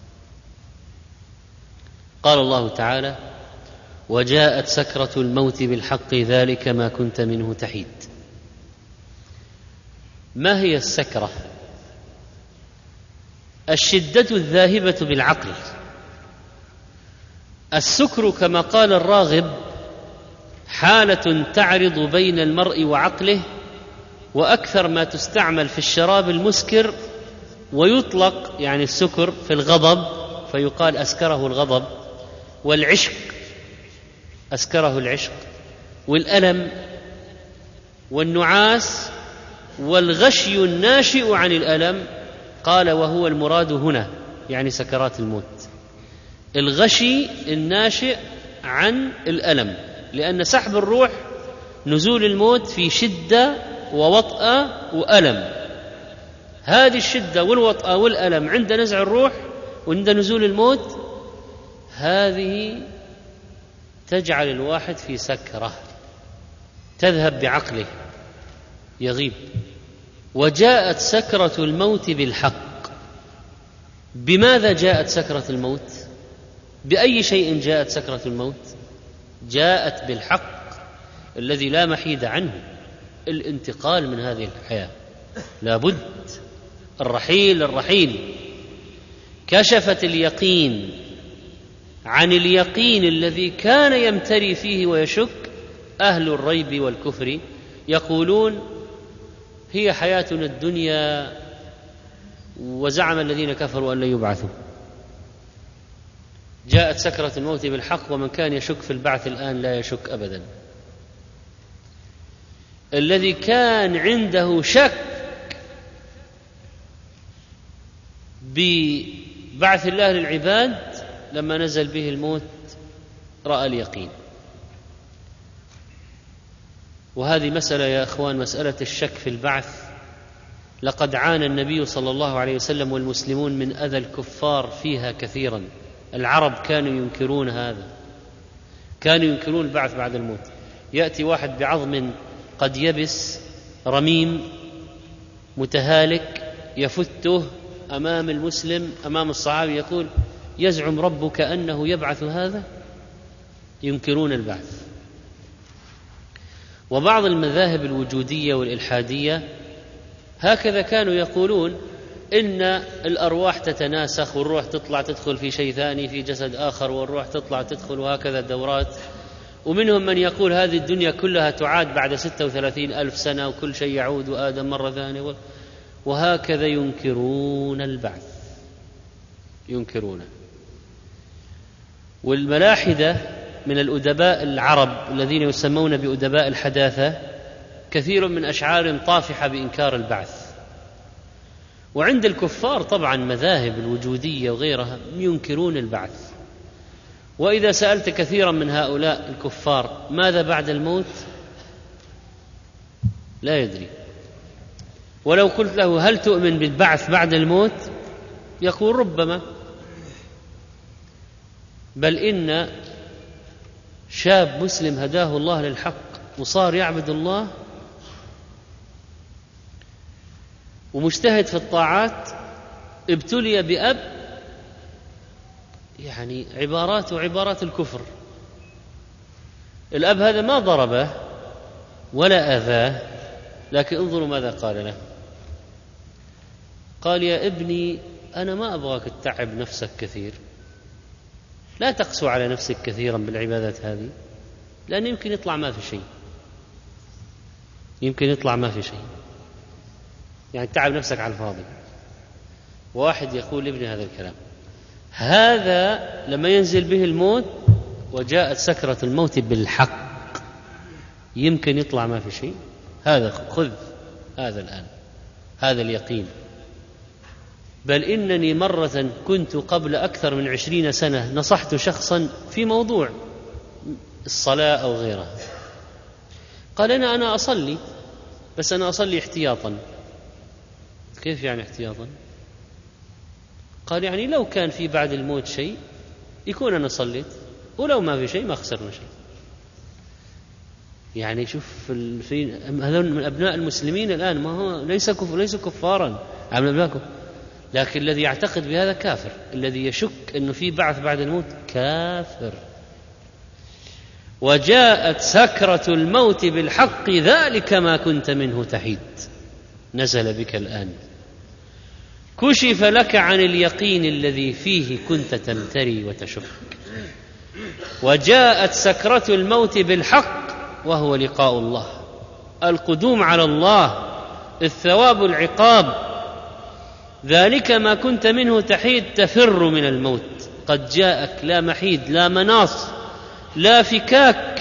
قال الله تعالى: وجاءت سكرة الموت بالحق ذلك ما كنت منه تحيد. ما هي السكرة؟ الشدة الذاهبة بالعقل. السكر كما قال الراغب حالة تعرض بين المرء وعقله، وأكثر ما تستعمل في الشراب المسكر، ويطلق يعني السكر في الغضب فيقال أسكره الغضب، والعشق أسكره العشق، والألم والنعاس والغشي الناشئ عن الألم. قال: وهو المراد هنا يعني سكرات الموت، الغشي الناشئ عن الألم، لأن سحب الروح نزول الموت في شدة ووطأة وألم. هذه الشدة والوطأة والألم عند نزع الروح وعند نزول الموت، هذه تجعل الواحد في سكرة، تذهب بعقله، يغيب. وجاءت سكرة الموت بالحق. بماذا جاءت سكرة الموت؟ بأي شيء جاءت سكرة الموت؟ جاءت بالحق الذي لا محيد عنه، الانتقال من هذه الحياة، لابد، الرحيل الرحيل. كشفت اليقين عن اليقين الذي كان يمتري فيه ويشك أهل الريب والكفر، يقولون: هي حياتنا الدنيا، وزعم الذين كفروا أن لا يبعثوا. جاءت سكرة الموت بالحق، ومن كان يشك في البعث الآن لا يشك أبدا. الذي كان عنده شك ببعث الله للعباد لما نزل به الموت رأى اليقين. وهذه مسألة يا أخوان، مسألة الشك في البعث، لقد عانى النبي صلى الله عليه وسلم والمسلمون من أذى الكفار فيها كثيرا. العرب كانوا ينكرون هذا، كانوا ينكرون البعث بعد الموت. يأتي واحد بعظم قد يبس رميم متهالك يفته أمام المسلم أمام الصحابي، يقول: يزعم ربك أنه يبعث هذا؟ ينكرون البعث. وبعض المذاهب الوجودية والإلحادية هكذا كانوا يقولون إن الأرواح تتناسخ، والروح تطلع تدخل في شيء ثاني في جسد آخر، والروح تطلع تدخل، وهكذا دورات. ومنهم من يقول هذه الدنيا كلها تعاد بعد ستة وثلاثين ألف سنة، وكل شيء يعود وآدم مرة ثانية، وهكذا ينكرون البعث، ينكرونه. والملاحدة من الأدباء العرب الذين يسمون بأدباء الحداثة كثير من أشعار طافحة بإنكار البعث. وعند الكفار طبعا مذاهب الوجودية وغيرها ينكرون البعث. وإذا سألت كثيرا من هؤلاء الكفار ماذا بعد الموت؟ لا يدري. ولو قلت له هل تؤمن بالبعث بعد الموت؟ يقول ربما. بل إن شاب مسلم هداه الله للحق وصار يعبد الله ومجتهد في الطاعات، ابتلي بأب يعني عبارات وعبارات الكفر، الأب هذا ما ضربه ولا أذاه، لكن انظروا ماذا قال له. قال: يا ابني أنا ما أبغاك تتعب نفسك كثير، لا تقسو على نفسك كثيرا بالعبادات هذه، لأن يمكن يطلع ما في شيء، يمكن يطلع ما في شيء، يعني تعب نفسك على الفاضي. واحد يقول لابني هذا الكلام، هذا لما ينزل به الموت وجاءت سكرة الموت بالحق يمكن يطلع ما في شيء. هذا خذ هذا الآن، هذا اليقين. بل إنني مرة كنت قبل أكثر من عشرين سنة نصحت شخصا في موضوع الصلاة أو غيرها، قال: أنا أنا أصلي، بس أنا أصلي احتياطا. كيف يعني احتياطا؟ قال: يعني لو كان في بعد الموت شيء يكون أنا صليت، ولو ما في شيء ما خسرنا شيء. يعني شوف في هذول من أبناء المسلمين الآن، ما هو ليس كف ليس كفارا عم أبنائكم، لكن الذي يعتقد بهذا كافر، الذي يشك أنه في بعث بعد الموت كافر. وجاءت سكرة الموت بالحق ذلك ما كنت منه تحيد، نزل بك الآن، كشف لك عن اليقين الذي فيه كنت تمتري وتشك. وجاءت سكرة الموت بالحق وهو لقاء الله، القدوم على الله، الثواب العقاب. ذلك ما كنت منه تحيد، تفر من الموت، قد جاءك لا محيد لا مناص لا فكاك.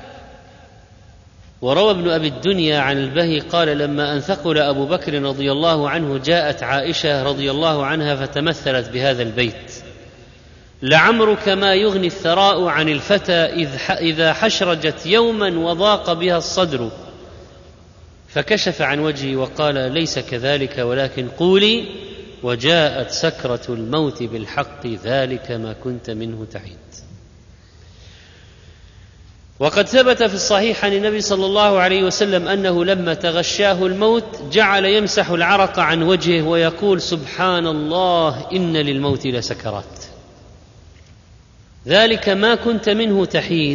وروى ابن أبي الدنيا عن البهي قال: لما أن ثقل أبو بكر رضي الله عنه جاءت عائشة رضي الله عنها فتمثلت بهذا البيت: لعمرك ما يغني الثراء عن الفتى إذا حشرجت يوما وضاق بها الصدر. فكشف عن وجهي وقال: ليس كذلك، ولكن قولي: وجاءت سكرة الموت بالحق ذلك ما كنت منه تحيد. وقد ثبت في الصحيح عن النبي صلى الله عليه وسلم أنه لما تغشاه الموت جعل يمسح العرق عن وجهه ويقول: سبحان الله إن للموت لسكرات. ذلك ما كنت منه تحيد،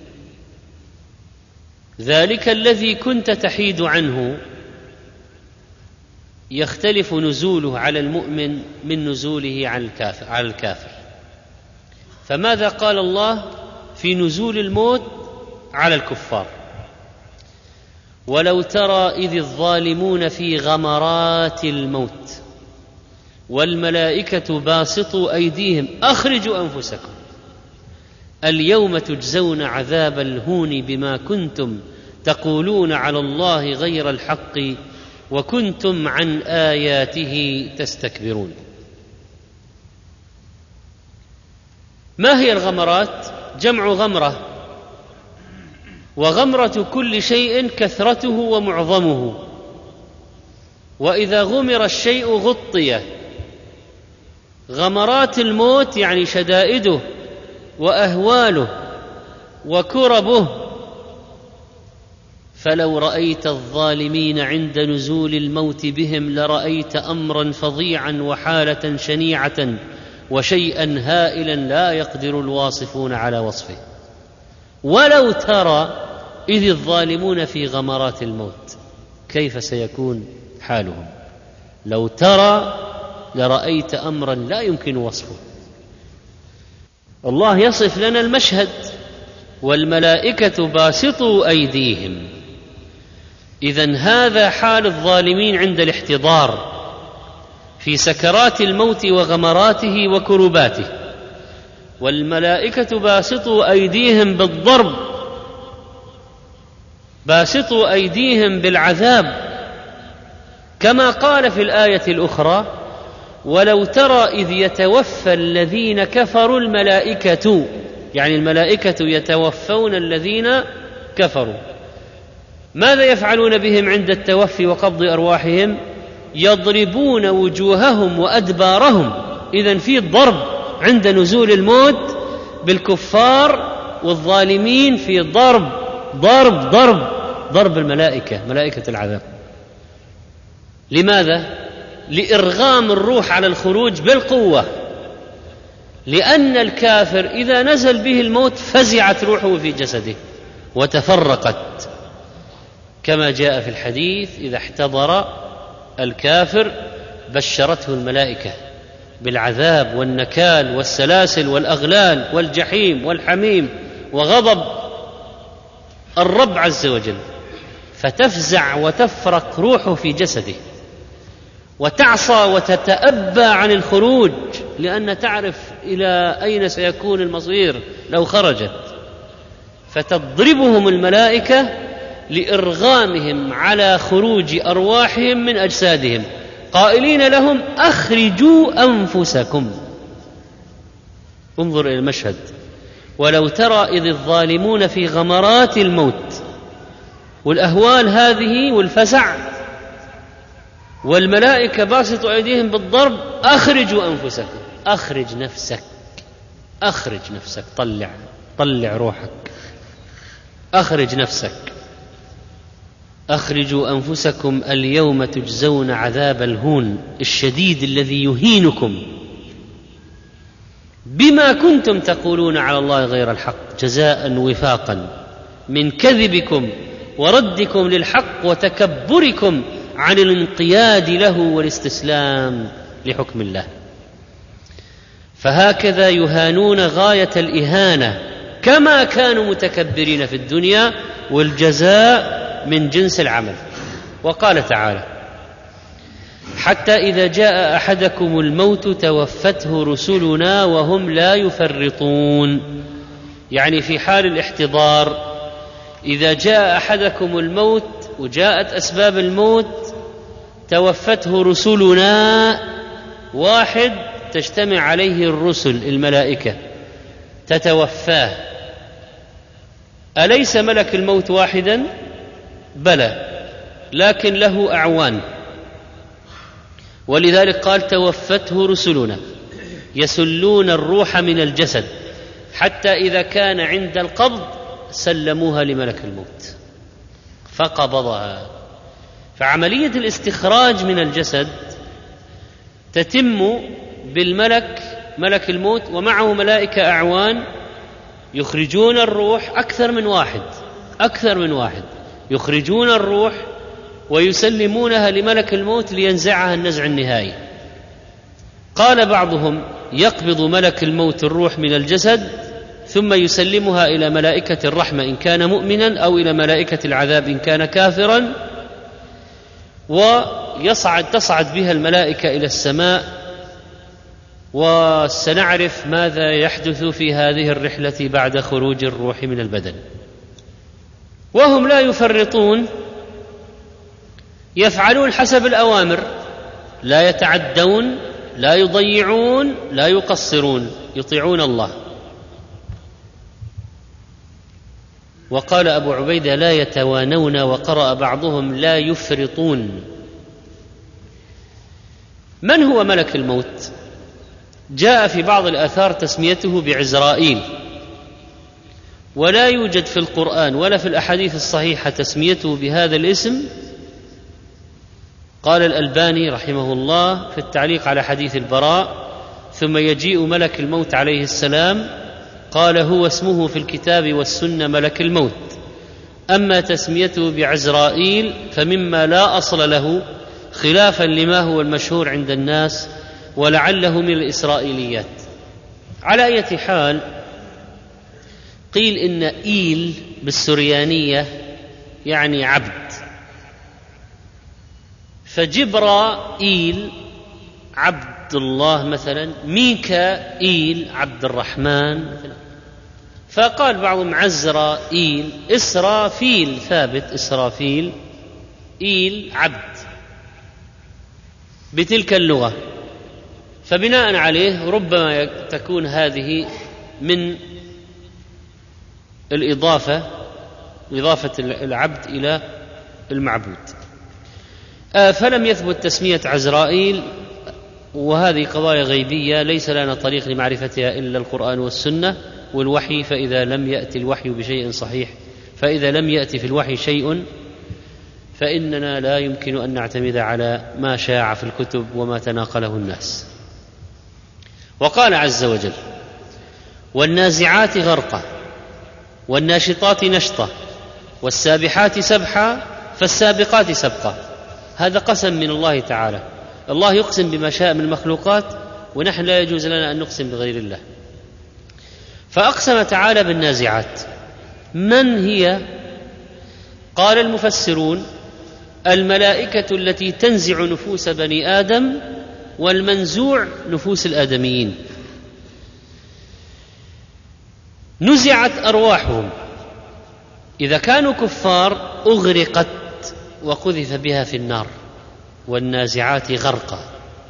ذلك الذي كنت تحيد عنه يختلف نزوله على المؤمن من نزوله على الكافر, على الكافر. فماذا قال الله في نزول الموت على الكفار؟ ولو ترى إذ الظالمون في غمرات الموت والملائكة باسطوا أيديهم أخرجوا أنفسكم اليوم تجزون عذاب الهون بما كنتم تقولون على الله غير الحق وكنتم عن آياته تستكبرون. ما هي الغمرات؟ جمع غمرة، وغمرة كل شيء كثرته ومعظمه، وإذا غمر الشيء غطي. غمرات الموت يعني شدائده وأهواله وكربه. فلو رأيت الظالمين عند نزول الموت بهم لرأيت أمرا فظيعا وحالة شنيعة وشيئا هائلا لا يقدر الواصفون على وصفه. ولو ترى إذ الظالمون في غمرات الموت كيف سيكون حالهم؟ لو ترى لرأيت أمرا لا يمكن وصفه. الله يصف لنا المشهد: والملائكة باسطوا أيديهم. إذن هذا حال الظالمين عند الاحتضار في سكرات الموت وغمراته وكرباته. والملائكة باسطوا أيديهم بالضرب، باسطوا أيديهم بالعذاب، كما قال في الآية الأخرى: ولو ترى إذ يتوفى الذين كفروا الملائكة، يعني الملائكة يتوفون الذين كفروا. ماذا يفعلون بهم عند التوفي وقبض أرواحهم؟ يضربون وجوههم وأدبارهم. إذن في ضرب عند نزول الموت بالكفار والظالمين، في ضرب ضرب ضرب ضرب الملائكة، ملائكة العذاب. لماذا؟ لإرغام الروح على الخروج بالقوة، لأن الكافر إذا نزل به الموت فزعت روحه في جسده وتفرقت، كما جاء في الحديث: إذا احتضر الكافر بشرته الملائكة بالعذاب والنكال والسلاسل والأغلال والجحيم والحميم وغضب الرب عز وجل، فتفزع وتفرق روحه في جسده وتعصى وتتأبى عن الخروج، لأن تعرف إلى أين سيكون المصير لو خرجت، فتضربهم الملائكة لإرغامهم على خروج أرواحهم من أجسادهم، قائلين لهم: أخرجوا أنفسكم. انظر إلى المشهد: ولو ترى إذ الظالمون في غمرات الموت، والأهوال هذه والفزع، والملائكة باسطوا أيديهم بالضرب: أخرجوا أنفسكم، أخرج نفسك، أخرج نفسك، طلع طلع روحك، أخرج نفسك، أخرجوا أنفسكم اليوم تجزون عذاب الهون الشديد الذي يهينكم بما كنتم تقولون على الله غير الحق، جزاء وفاقا من كذبكم وردكم للحق وتكبركم عن الانقياد له والاستسلام لحكم الله. فهكذا يهانون غاية الإهانة كما كانوا متكبرين في الدنيا، والجزاء من جنس العمل. وقال تعالى: حتى إذا جاء أحدكم الموت توفته رسلنا وهم لا يفرطون، يعني في حال الاحتضار إذا جاء أحدكم الموت وجاءت أسباب الموت توفته رسلنا، واحد تجتمع عليه الرسل الملائكة تتوفاه. أليس ملك الموت واحدا؟ بلى، لكن له أعوان، ولذلك قال: توفته رسلنا، يسلون الروح من الجسد حتى إذا كان عند القبض سلموها لملك الموت فقبضها. فعملية الاستخراج من الجسد تتم بالملك ملك الموت، ومعه ملائكة أعوان يخرجون الروح، أكثر من واحد أكثر من واحد يخرجون الروح ويسلمونها لملك الموت لينزعها النزع النهائي. قال بعضهم: يقبض ملك الموت الروح من الجسد ثم يسلمها إلى ملائكة الرحمة إن كان مؤمنا، أو إلى ملائكة العذاب إن كان كافرا، ويصعد تصعد بها الملائكة إلى السماء، وسنعرف ماذا يحدث في هذه الرحلة بعد خروج الروح من البدن. وهم لا يفرطون، يفعلون حسب الأوامر، لا يتعدون، لا يضيعون، لا يقصرون، يطيعون الله. وقال أبو عبيدة: لا يتوانون، وقرأ بعضهم: لا يفرطون. من هو ملك الموت؟ جاء في بعض الآثار تسميته بعزرائيل، ولا يوجد في القرآن ولا في الأحاديث الصحيحة تسميته بهذا الاسم. قال الألباني رحمه الله في التعليق على حديث البراء: ثم يجيء ملك الموت عليه السلام، قال: هو اسمه في الكتاب والسنة ملك الموت. أما تسميته بعزرائيل فمما لا أصل له، خلافا لما هو المشهور عند الناس، ولعله من الإسرائيليات. على أي حال، قيل إن إيل بالسريانية يعني عبد، فجبرائيل عبد الله مثلا، ميكائيل عبد الرحمن مثلا. فقال بعضهم عزرائيل، إسرافيل ثابت، إسرافيل، إيل عبد بتلك اللغة. فبناء عليه ربما تكون هذه من الإضافة، إضافة العبد إلى المعبود. فلم يثبت تسمية عزرائيل، وهذه قضايا غيبية ليس لنا طريق لمعرفتها إلا القرآن والسنة والوحي. فإذا لم يأتي الوحي بشيء صحيح، فإذا لم يأتي في الوحي شيء فإننا لا يمكن أن نعتمد على ما شاع في الكتب وما تناقله الناس. وقال عز وجل: والنازعات غرقا. والناشطات نشطة والسابحات سبحا فالسابقات سبقا. هذا قسم من الله تعالى. الله يقسم بما شاء من المخلوقات، ونحن لا يجوز لنا أن نقسم بغير الله. فأقسم تعالى بالنازعات. من هي؟ قال المفسرون: الملائكة التي تنزع نفوس بني آدم، والمنزوع نفوس الآدميين. نزعت أرواحهم، إذا كانوا كفار أغرقت وقذف بها في النار، والنازعات غرقا.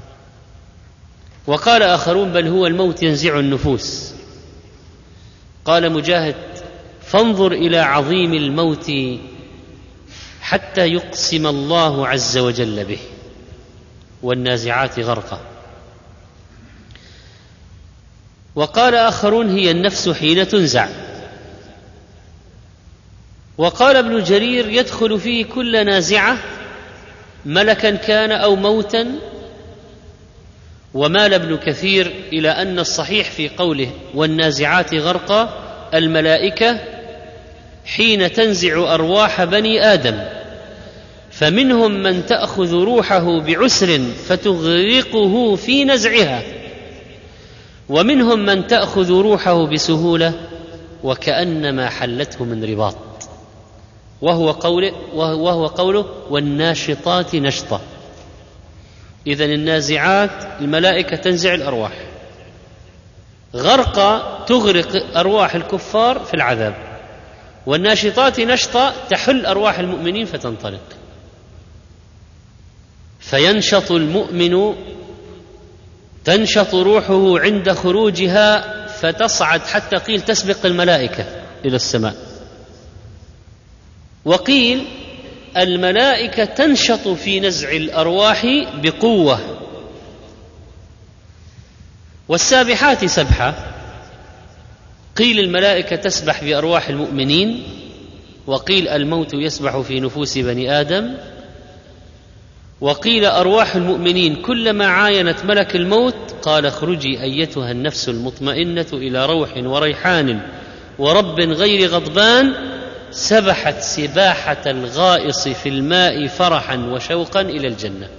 وقال آخرون: بل هو الموت ينزع النفوس. قال مجاهد: فانظر إلى عظيم الموت حتى يقسم الله عز وجل به، والنازعات غرقا. وقال آخرون: هي النفس حين تنزع. وقال ابن جرير: يدخل فيه كل نازعة ملكا كان أو موتا. ومال ابن كثير إلى أن الصحيح في قوله والنازعات غرقا الملائكة حين تنزع أرواح بني آدم، فمنهم من تأخذ روحه بعسر فتغرقه في نزعها، ومنهم من تأخذ روحه بسهولة وكأنما حلته من رباط، وهو قوله, وهو قوله والناشطات نشطة. إذن النازعات الملائكة تنزع الأرواح، غرقة تغرق أرواح الكفار في العذاب، والناشطات نشطة تحل أرواح المؤمنين فتنطلق. فينشط المؤمن، تنشط روحه عند خروجها فتصعد حتى قيل تسبق الملائكة إلى السماء، وقيل الملائكة تنشط في نزع الأرواح بقوة. والسابحات سبحة، قيل الملائكة تسبح بأرواح المؤمنين، وقيل الموت يسبح في نفوس بني آدم، وقيل أرواح المؤمنين كلما عاينت ملك الموت قال: اخرجي أيتها النفس المطمئنة إلى روح وريحان ورب غير غضبان، سبحت سباحة الغائص في الماء فرحا وشوقا إلى الجنة.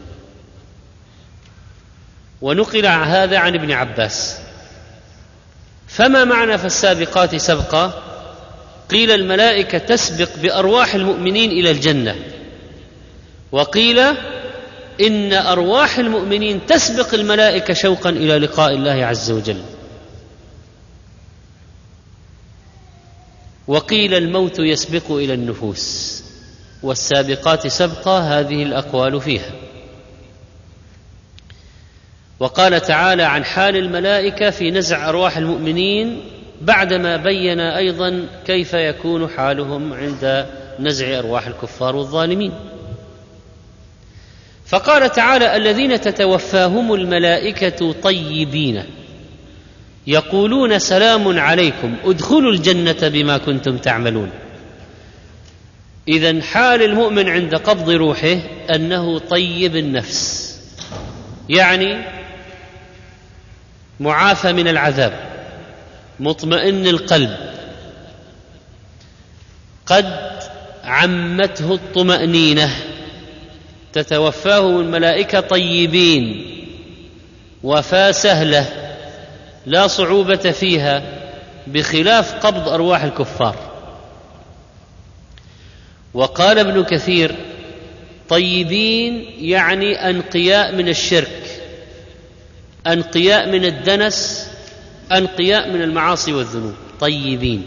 ونقل هذا عن ابن عباس. فما معنى فالسابقات سبقا؟ قيل الملائكة تسبق بأرواح المؤمنين إلى الجنة، وقيل إن أرواح المؤمنين تسبق الملائكة شوقا إلى لقاء الله عز وجل، وقيل الموت يسبق إلى النفوس. والسابقات سبقا هذه الأقوال فيها. وقال تعالى عن حال الملائكة في نزع أرواح المؤمنين بعدما بين أيضا كيف يكون حالهم عند نزع أرواح الكفار والظالمين. فقال تعالى: الذين تتوفاهم الملائكة طيبين يقولون سلام عليكم ادخلوا الجنة بما كنتم تعملون. إذن حال المؤمن عند قبض روحه أنه طيب النفس، يعني معافى من العذاب، مطمئن القلب، قد عمته الطمأنينة. تتوفاهم الملائكة طيبين، وفاة سهلة لا صعوبة فيها، بخلاف قبض أرواح الكفار. وقال ابن كثير: طيبين يعني أنقياء من الشرك، أنقياء من الدنس، أنقياء من المعاصي والذنوب، طيبين.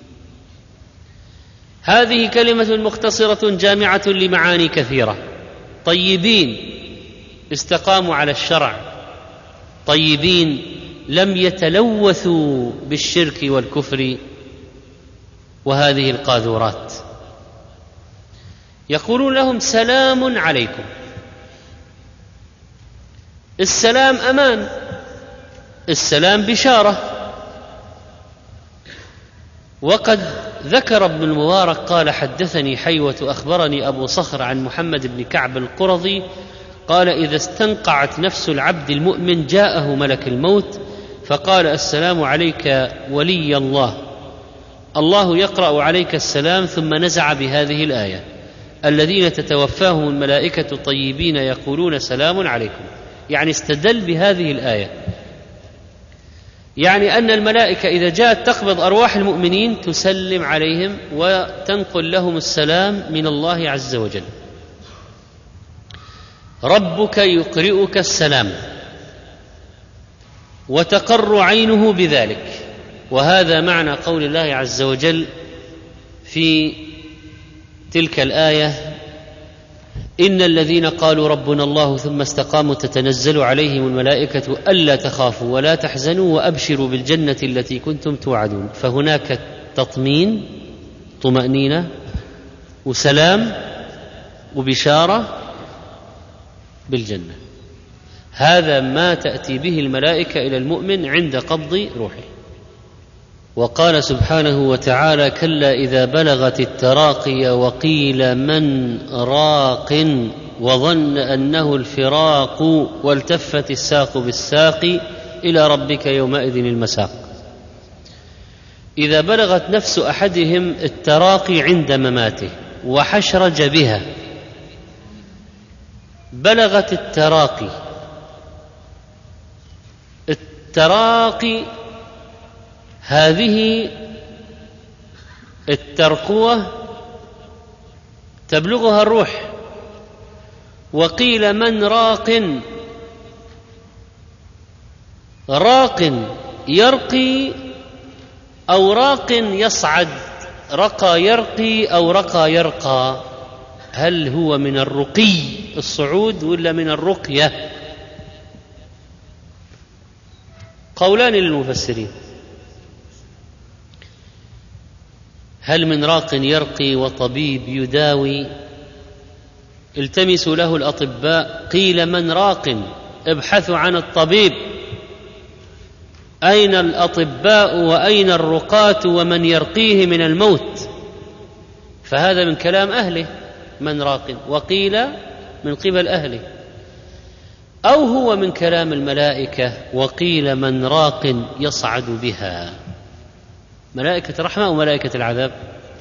هذه كلمة مختصرة جامعة لمعاني كثيرة. طيبين استقاموا على الشرع، طيبين لم يتلوثوا بالشرك والكفر وهذه القاذورات. يقولون لهم: سلام عليكم. السلام أمان، السلام بشارة. وقد ذكر ابن المبارك قال: حدثني حيوة أخبرني أبو صخر عن محمد بن كعب القرظي قال: إذا استنقعت نفس العبد المؤمن جاءه ملك الموت فقال: السلام عليك ولي الله، الله يقرأ عليك السلام ثم نزع بهذه الآية: الذين تتوفاهم الملائكة طيبين يقولون سلام عليكم. يعني استدل بهذه الآية، يعني أن الملائكة إذا جاءت تقبض أرواح المؤمنين تسلم عليهم وتنقل لهم السلام من الله عز وجل. ربك يقرئك السلام وتقر عينه بذلك. وهذا معنى قول الله عز وجل في تلك الآية: إن الذين قالوا ربنا الله ثم استقاموا تتنزل عليهم الملائكة ألا تخافوا ولا تحزنوا وأبشروا بالجنة التي كنتم توعدون. فهناك تطمين، طمأنينة وسلام وبشارة بالجنة. هذا ما تأتي به الملائكة إلى المؤمن عند قبض روحه. وقال سبحانه وتعالى: كلا إذا بلغت التراقي وقيل من راق وظن أنه الفراق والتفت الساق بالساق إلى ربك يومئذ المساق. إذا بلغت نفس أحدهم التراقي عند مماته وحشرج بها، بلغت التراقي. التراقي هذه الترقوة تبلغها الروح. وقيل من راق، راق يرقي أو راق يصعد، رقى يرقي أو رقى يرقى. هل هو من الرقي الصعود ولا من الرقية؟ قولان للمفسرين: هل من راق يرقي وطبيب يداوي التمسوا له الأطباء؟ قيل من راق، ابحثوا عن الطبيب. أين الأطباء وأين الرقاة ومن يرقيه من الموت؟ فهذا من كلام أهله من راق، وقيل من قبل أهله. أو هو من كلام الملائكة وقيل من راق يصعد بها، ملائكة الرحمة وملائكة العذاب.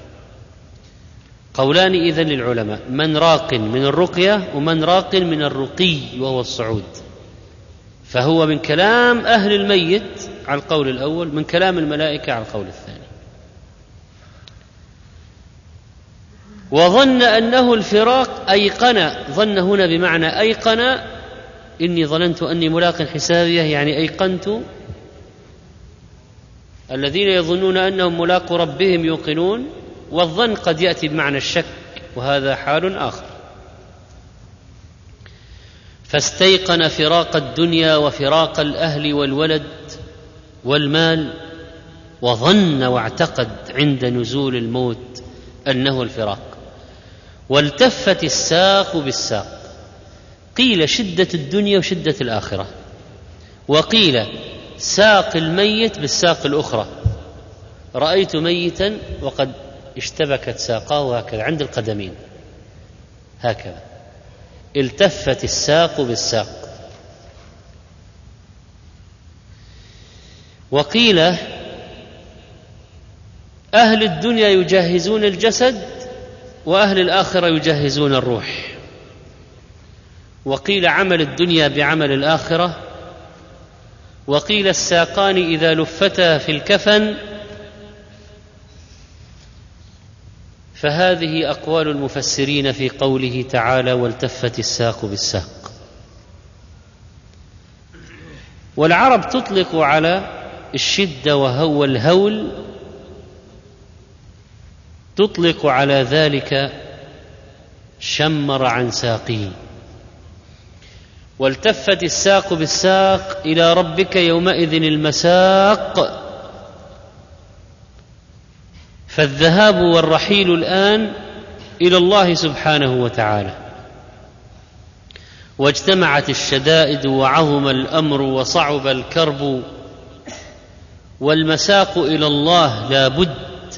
قولان إذن للعلماء: من راق من الرقية ومن راق من الرقي وهو الصعود. فهو من كلام أهل الميت على القول الأول، من كلام الملائكة على القول الثاني. وظن أنه الفراق، أيقن. ظن هنا بمعنى أيقن، إني ظننت أني ملاق حسابيه، يعني أيقنت. الذين يظنون أنهم ملاقو ربهم يوقنون. والظن قد يأتي بمعنى الشك، وهذا حال آخر. فاستيقن فراق الدنيا وفراق الأهل والولد والمال، وظن واعتقد عند نزول الموت أنه الفراق. والتفت الساق بالساق، قيل شدة الدنيا وشدة الآخرة، وقيل ساق الميت بالساق الأخرى. رأيت ميتا وقد اشتبكت ساقاه هكذا عند القدمين، هكذا التفت الساق بالساق. وقيل أهل الدنيا يجهزون الجسد وأهل الآخرة يجهزون الروح. وقيل عمل الدنيا بعمل الآخرة. وقيل الساقان إذا لفتا في الكفن. فهذه أقوال المفسرين في قوله تعالى: والتفت الساق بالساق. والعرب تطلق على الشدة وهو الهول، تطلق على ذلك شمر عن ساقه. والتفت الساق بالساق إلى ربك يومئذ المساق. فالذهاب والرحيل الآن إلى الله سبحانه وتعالى. واجتمعت الشدائد وعظم الأمر وصعب الكرب، والمساق إلى الله لا بد،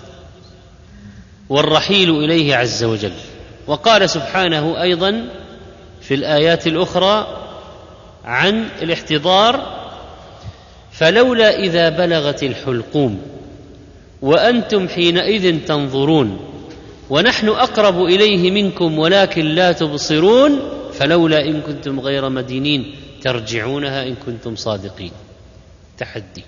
والرحيل إليه عز وجل. وقال سبحانه أيضا في الآيات الأخرى عن الاحتضار: فلولا إذا بلغت الحلقوم وأنتم حينئذ تنظرون ونحن أقرب إليه منكم ولكن لا تبصرون فلولا إن كنتم غير مدينين ترجعونها إن كنتم صادقين. تحدي.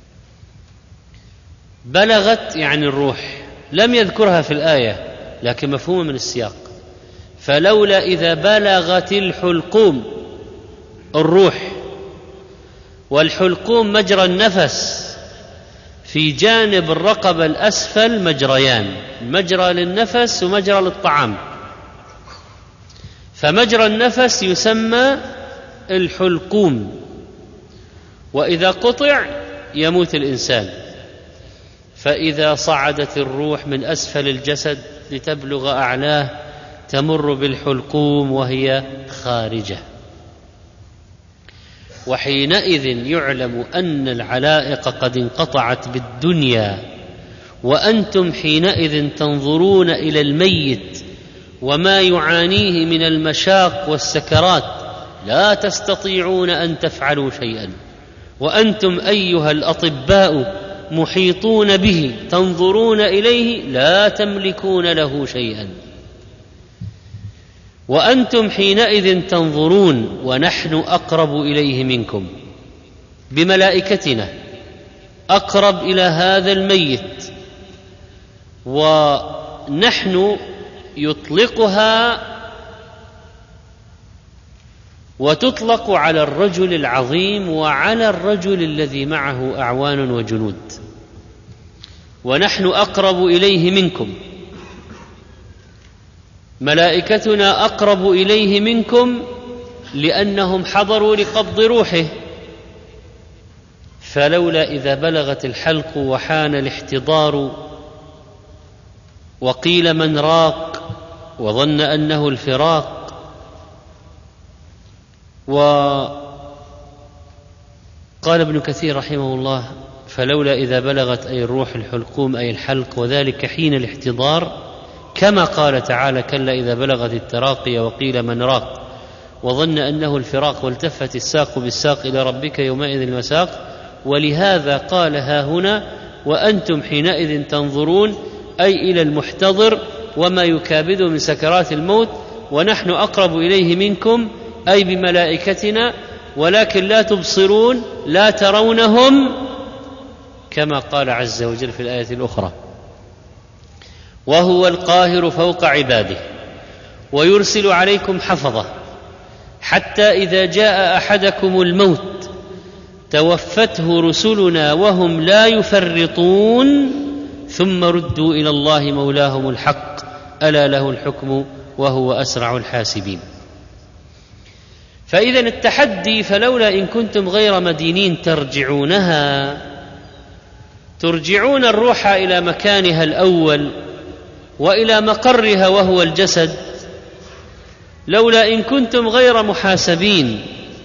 بلغت يعني الروح، لم يذكرها في الآية لكن مفهومة من السياق. فلولا إذا بلغت الحلقوم، الروح، والحلقوم مجرى النفس، في جانب الرقبة الأسفل مجريان، مجرى للنفس ومجرى للطعام، فمجرى النفس يسمى الحلقوم، وإذا قطع يموت الإنسان. فإذا صعدت الروح من أسفل الجسد لتبلغ أعلاه تمر بالحلقوم وهي خارجة، وحينئذ يعلم أن العلائق قد انقطعت بالدنيا، وأنتم حينئذ تنظرون إلى الميت وما يعانيه من المشاق والسكرات، لا تستطيعون أن تفعلوا شيئا، وأنتم أيها الأطباء محيطون به تنظرون إليه لا تملكون له شيئا. وأنتم حينئذ تنظرون ونحن أقرب إليه منكم بملائكتنا، أقرب إلى هذا الميت، ونحن يطلقها وتطلق على الرجل العظيم وعلى الرجل الذي معه أعوان وجنود. ونحن أقرب إليه منكم، ملائكتنا أقرب إليه منكم لأنهم حضروا لقبض روحه. فلولا إذا بلغت الحلق وحان الاحتضار وقيل من راق وظن أنه الفراق، وقال ابن كثير رحمه الله فلولا إذا بلغت أي الروح الحلقوم أي الحلق، وذلك حين الاحتضار، كما قال تعالى كلا إذا بلغت التراقي وقيل من راق وظن أنه الفراق والتفت الساق بالساق إلى ربك يومئذ المساق. ولهذا قال ها هنا وأنتم حينئذ تنظرون أي إلى المحتضر وما يكابد من سكرات الموت، ونحن أقرب إليه منكم أي بملائكتنا ولكن لا تبصرون، لا ترونهم، كما قال عز وجل في الآية الأخرى وهو القاهر فوق عباده ويرسل عليكم حفظة حتى إذا جاء أحدكم الموت توفته رسلنا وهم لا يفرطون ثم ردوا إلى الله مولاهم الحق ألا له الحكم وهو أسرع الحاسبين. فإذا التحدي فلولا إن كنتم غير مدينين ترجعونها، ترجعون الروح إلى مكانها الأول وإلى مقرها وهو الجسد. لولا إن كنتم غير محاسبين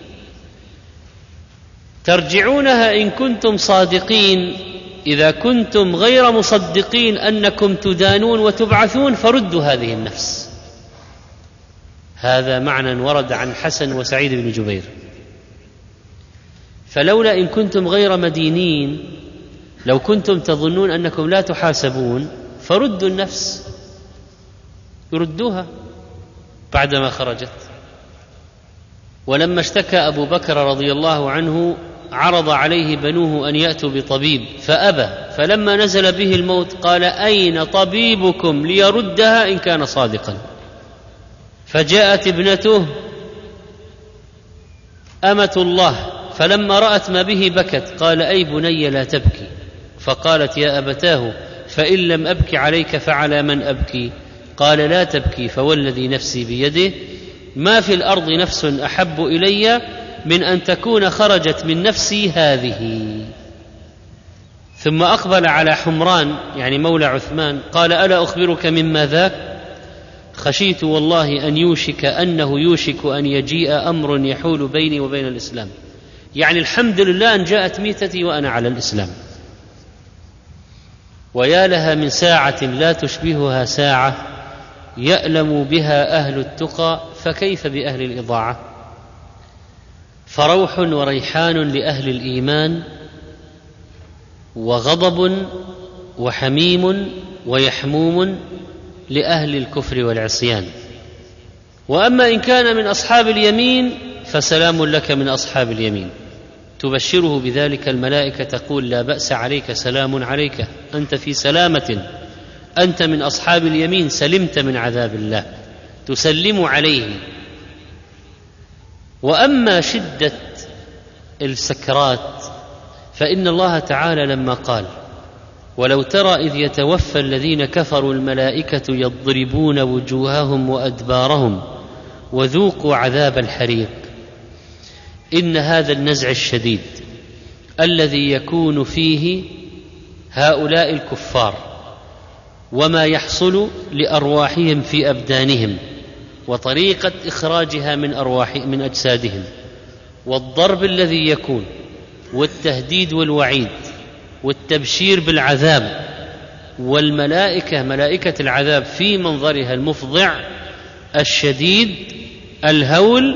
ترجعونها إن كنتم صادقين. إذا كنتم غير مصدقين أنكم تدانون وتبعثون فردوا هذه النفس. هذا معنى ورد عن حسن وسعيد بن جبير. فلولا إن كنتم غير مدينين، لو كنتم تظنون أنكم لا تحاسبون فردوا النفس، يردوها بعدما خرجت. ولما اشتكى أبو بكر رضي الله عنه عرض عليه بنوه أن يأتوا بطبيب فأبى، فلما نزل به الموت قال أين طبيبكم ليردها إن كان صادقا. فجاءت ابنته أمة الله فلما رأت ما به بكت، قال أي بني لا تبكي. فقالت يا أبتاه فإن لم أبكي عليك فعلى من أبكي؟ قال لا تبكي فوالذي نفسي بيده ما في الأرض نفس أحب إلي من أن تكون خرجت من نفسي هذه. ثم أقبل على حمران يعني مولى عثمان قال ألا أخبرك مما ذاك؟ خشيت والله أن يوشك أنه يوشك أن يجيء أمر يحول بيني وبين الإسلام، يعني الحمد لله أن جاءت ميتتي وأنا على الإسلام. ويا لها من ساعة لا تشبهها ساعة يألم بها أهل التقى فكيف بأهل الإضاعة؟ فروح وريحان لأهل الإيمان وغضب وحميم ويحموم لأهل الكفر والعصيان. وأما إن كان من أصحاب اليمين فسلام لك من أصحاب اليمين، تبشره بذلك الملائكة تقول لا بأس عليك، سلام عليك، أنت في سلامة، أنت من أصحاب اليمين، سلمت من عذاب الله، تسلم عليه. وأما شدة السكرات فإن الله تعالى لما قال ولو ترى إذ يتوفى الذين كفروا الملائكة يضربون وجوههم وأدبارهم وذوقوا عذاب الحريق، إن هذا النزع الشديد الذي يكون فيه هؤلاء الكفار وما يحصل لأرواحهم في أبدانهم وطريقة إخراجها من أرواح من أجسادهم والضرب الذي يكون والتهديد والوعيد والتبشير بالعذاب والملائكة ملائكة العذاب في منظرها المفضع الشديد الهول،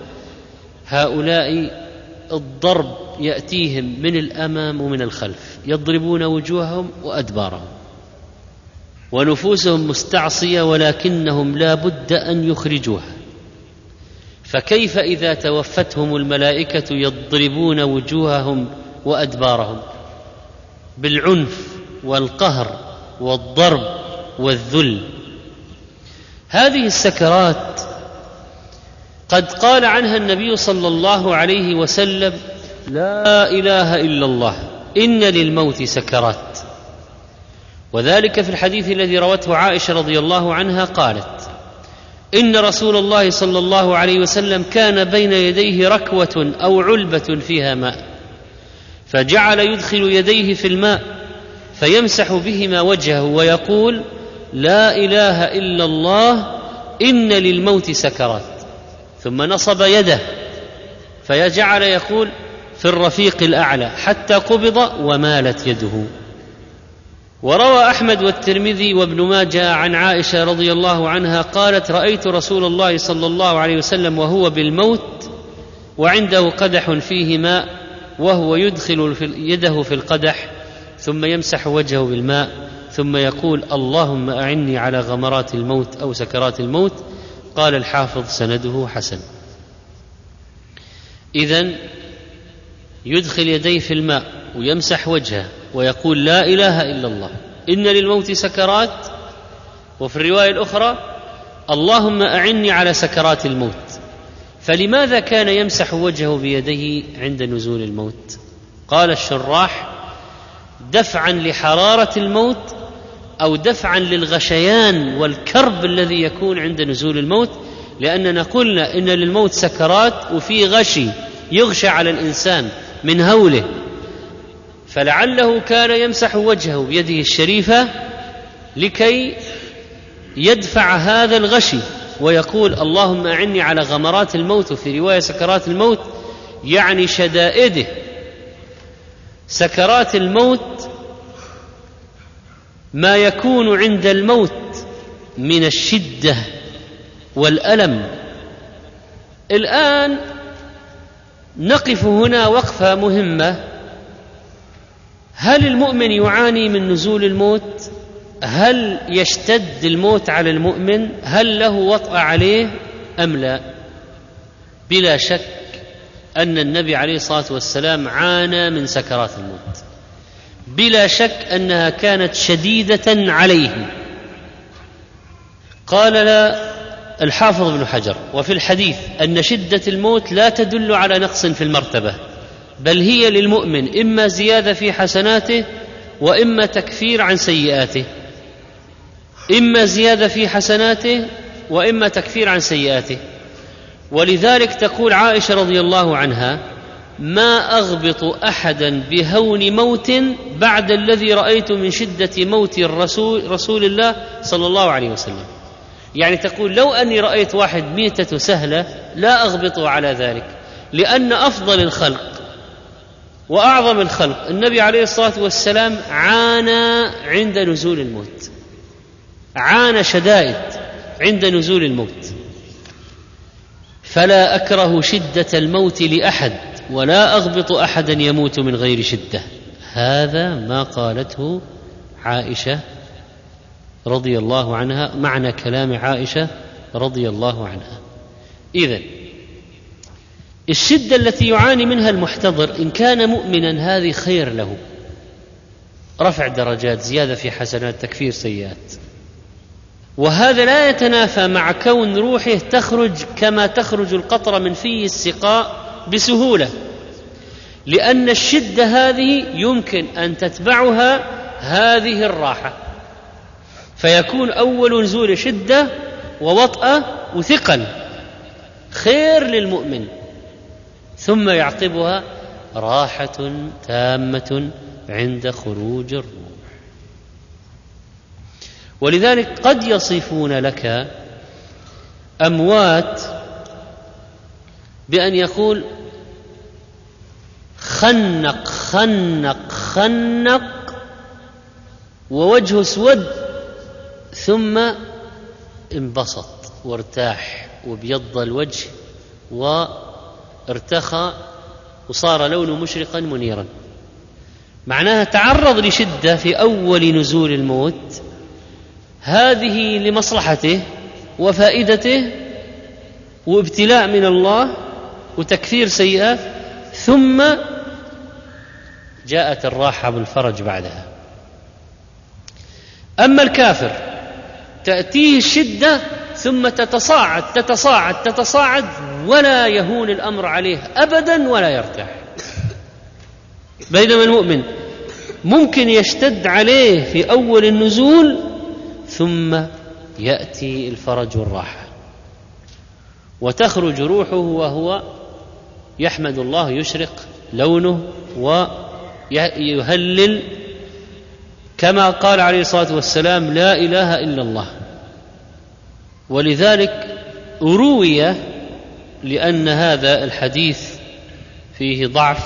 هؤلاء الضرب يأتيهم من الأمام ومن الخلف، يضربون وجوههم وأدبارهم ونفوسهم مستعصية ولكنهم لا بد أن يخرجوها. فكيف إذا توفتهم الملائكة يضربون وجوههم وأدبارهم بالعنف والقهر والضرب والذل؟ هذه السكرات قد قال عنها النبي صلى الله عليه وسلم لا إله إلا الله إن للموت سكرات. وذلك في الحديث الذي روته عائشة رضي الله عنها قالت إن رسول الله صلى الله عليه وسلم كان بين يديه ركوة أو علبة فيها ماء، فجعل يدخل يديه في الماء فيمسح بهما وجهه ويقول لا إله إلا الله إن للموت سكرات، ثم نصب يده فيجعل يقول في الرفيق الأعلى حتى قبض ومالت يده. وروى أحمد والترمذي وابن ماجه عن عائشة رضي الله عنها قالت رأيت رسول الله صلى الله عليه وسلم وهو بالموت وعنده قدح فيه ماء وهو يدخل يده في القدح ثم يمسح وجهه بالماء ثم يقول اللهم أعني على غمرات الموت أو سكرات الموت. قال الحافظ سنده حسن. إذن يدخل يديه في الماء ويمسح وجهه ويقول لا إله إلا الله إن للموت سكرات، وفي الرواية الأخرى اللهم أعني على سكرات الموت. فلماذا كان يمسح وجهه بيديه عند نزول الموت؟ قال الشراح دفعا لحرارة الموت أو دفعا للغشيان والكرب الذي يكون عند نزول الموت، لأننا قلنا إن للموت سكرات وفي غشي يغشى على الإنسان من هوله، فلعله كان يمسح وجهه بيده الشريفة لكي يدفع هذا الغشي ويقول اللهم أعني على غمرات الموت، وفي رواية سكرات الموت يعني شدائده. سكرات الموت ما يكون عند الموت من الشدة والألم. الآن نقف هنا وقفة مهمة، هل المؤمن يعاني من نزول الموت؟ هل يشتد الموت على المؤمن؟ هل له وطأ عليه أم لا؟ بلا شك أن النبي عليه الصلاة والسلام عانى من سكرات الموت، بلا شك أنها كانت شديدة عليه. قال لا الحافظ ابن حجر وفي الحديث أن شدة الموت لا تدل على نقص في المرتبة، بل هي للمؤمن إما زيادة في حسناته وإما تكفير عن سيئاته، إما زيادة في حسناته وإما تكفير عن سيئاته. ولذلك تقول عائشة رضي الله عنها ما أغبط أحدا بهون موت بعد الذي رأيت من شدة موت الرسول رسول الله صلى الله عليه وسلم. يعني تقول لو أني رأيت واحد ميتة سهلة لا أغبط على ذلك، لأن أفضل الخلق وأعظم الخلق النبي عليه الصلاة والسلام عانى عند نزول الموت، عانى شدائد عند نزول الموت. فلا أكره شدة الموت لأحد ولا أغبط أحدا يموت من غير شدة. هذا ما قالته عائشة رضي الله عنها، معنى كلام عائشة رضي الله عنها. إذن الشدة التي يعاني منها المحتضر إن كان مؤمنا هذه خير له، رفع درجات، زيادة في حسنات، تكفير سيئات. وهذا لا يتنافى مع كون روحه تخرج كما تخرج القطرة من في السقاء بسهولة، لأن الشدة هذه يمكن أن تتبعها هذه الراحة، فيكون أول نزول شدة ووطأة وثقل خير للمؤمن، ثم يعقبها راحة تامة عند خروج الروح. ولذلك قد يصفون لك أموات بأن يقول خنق خنق خنق ووجهه اسود ثم انبسط وارتاح وابيض الوجه وارتخى وصار لونه مشرقا منيرا. معناها تعرض لشدة في أول نزول الموت، هذه لمصلحته وفائدته وابتلاء من الله وتكفير سيئات، ثم جاءت الراحة بالفرج بعدها. أما الكافر تأتيه الشدة ثم تتصاعد تتصاعد تتصاعد ولا يهون الأمر عليه أبدا ولا يرتاح، بينما المؤمن ممكن يشتد عليه في أول النزول ثم يأتي الفرج والراحة وتخرج روحه وهو يحمد الله، يشرق لونه ويهلل كما قال عليه الصلاة والسلام لا إله إلا الله. ولذلك روي، لأن هذا الحديث فيه ضعف،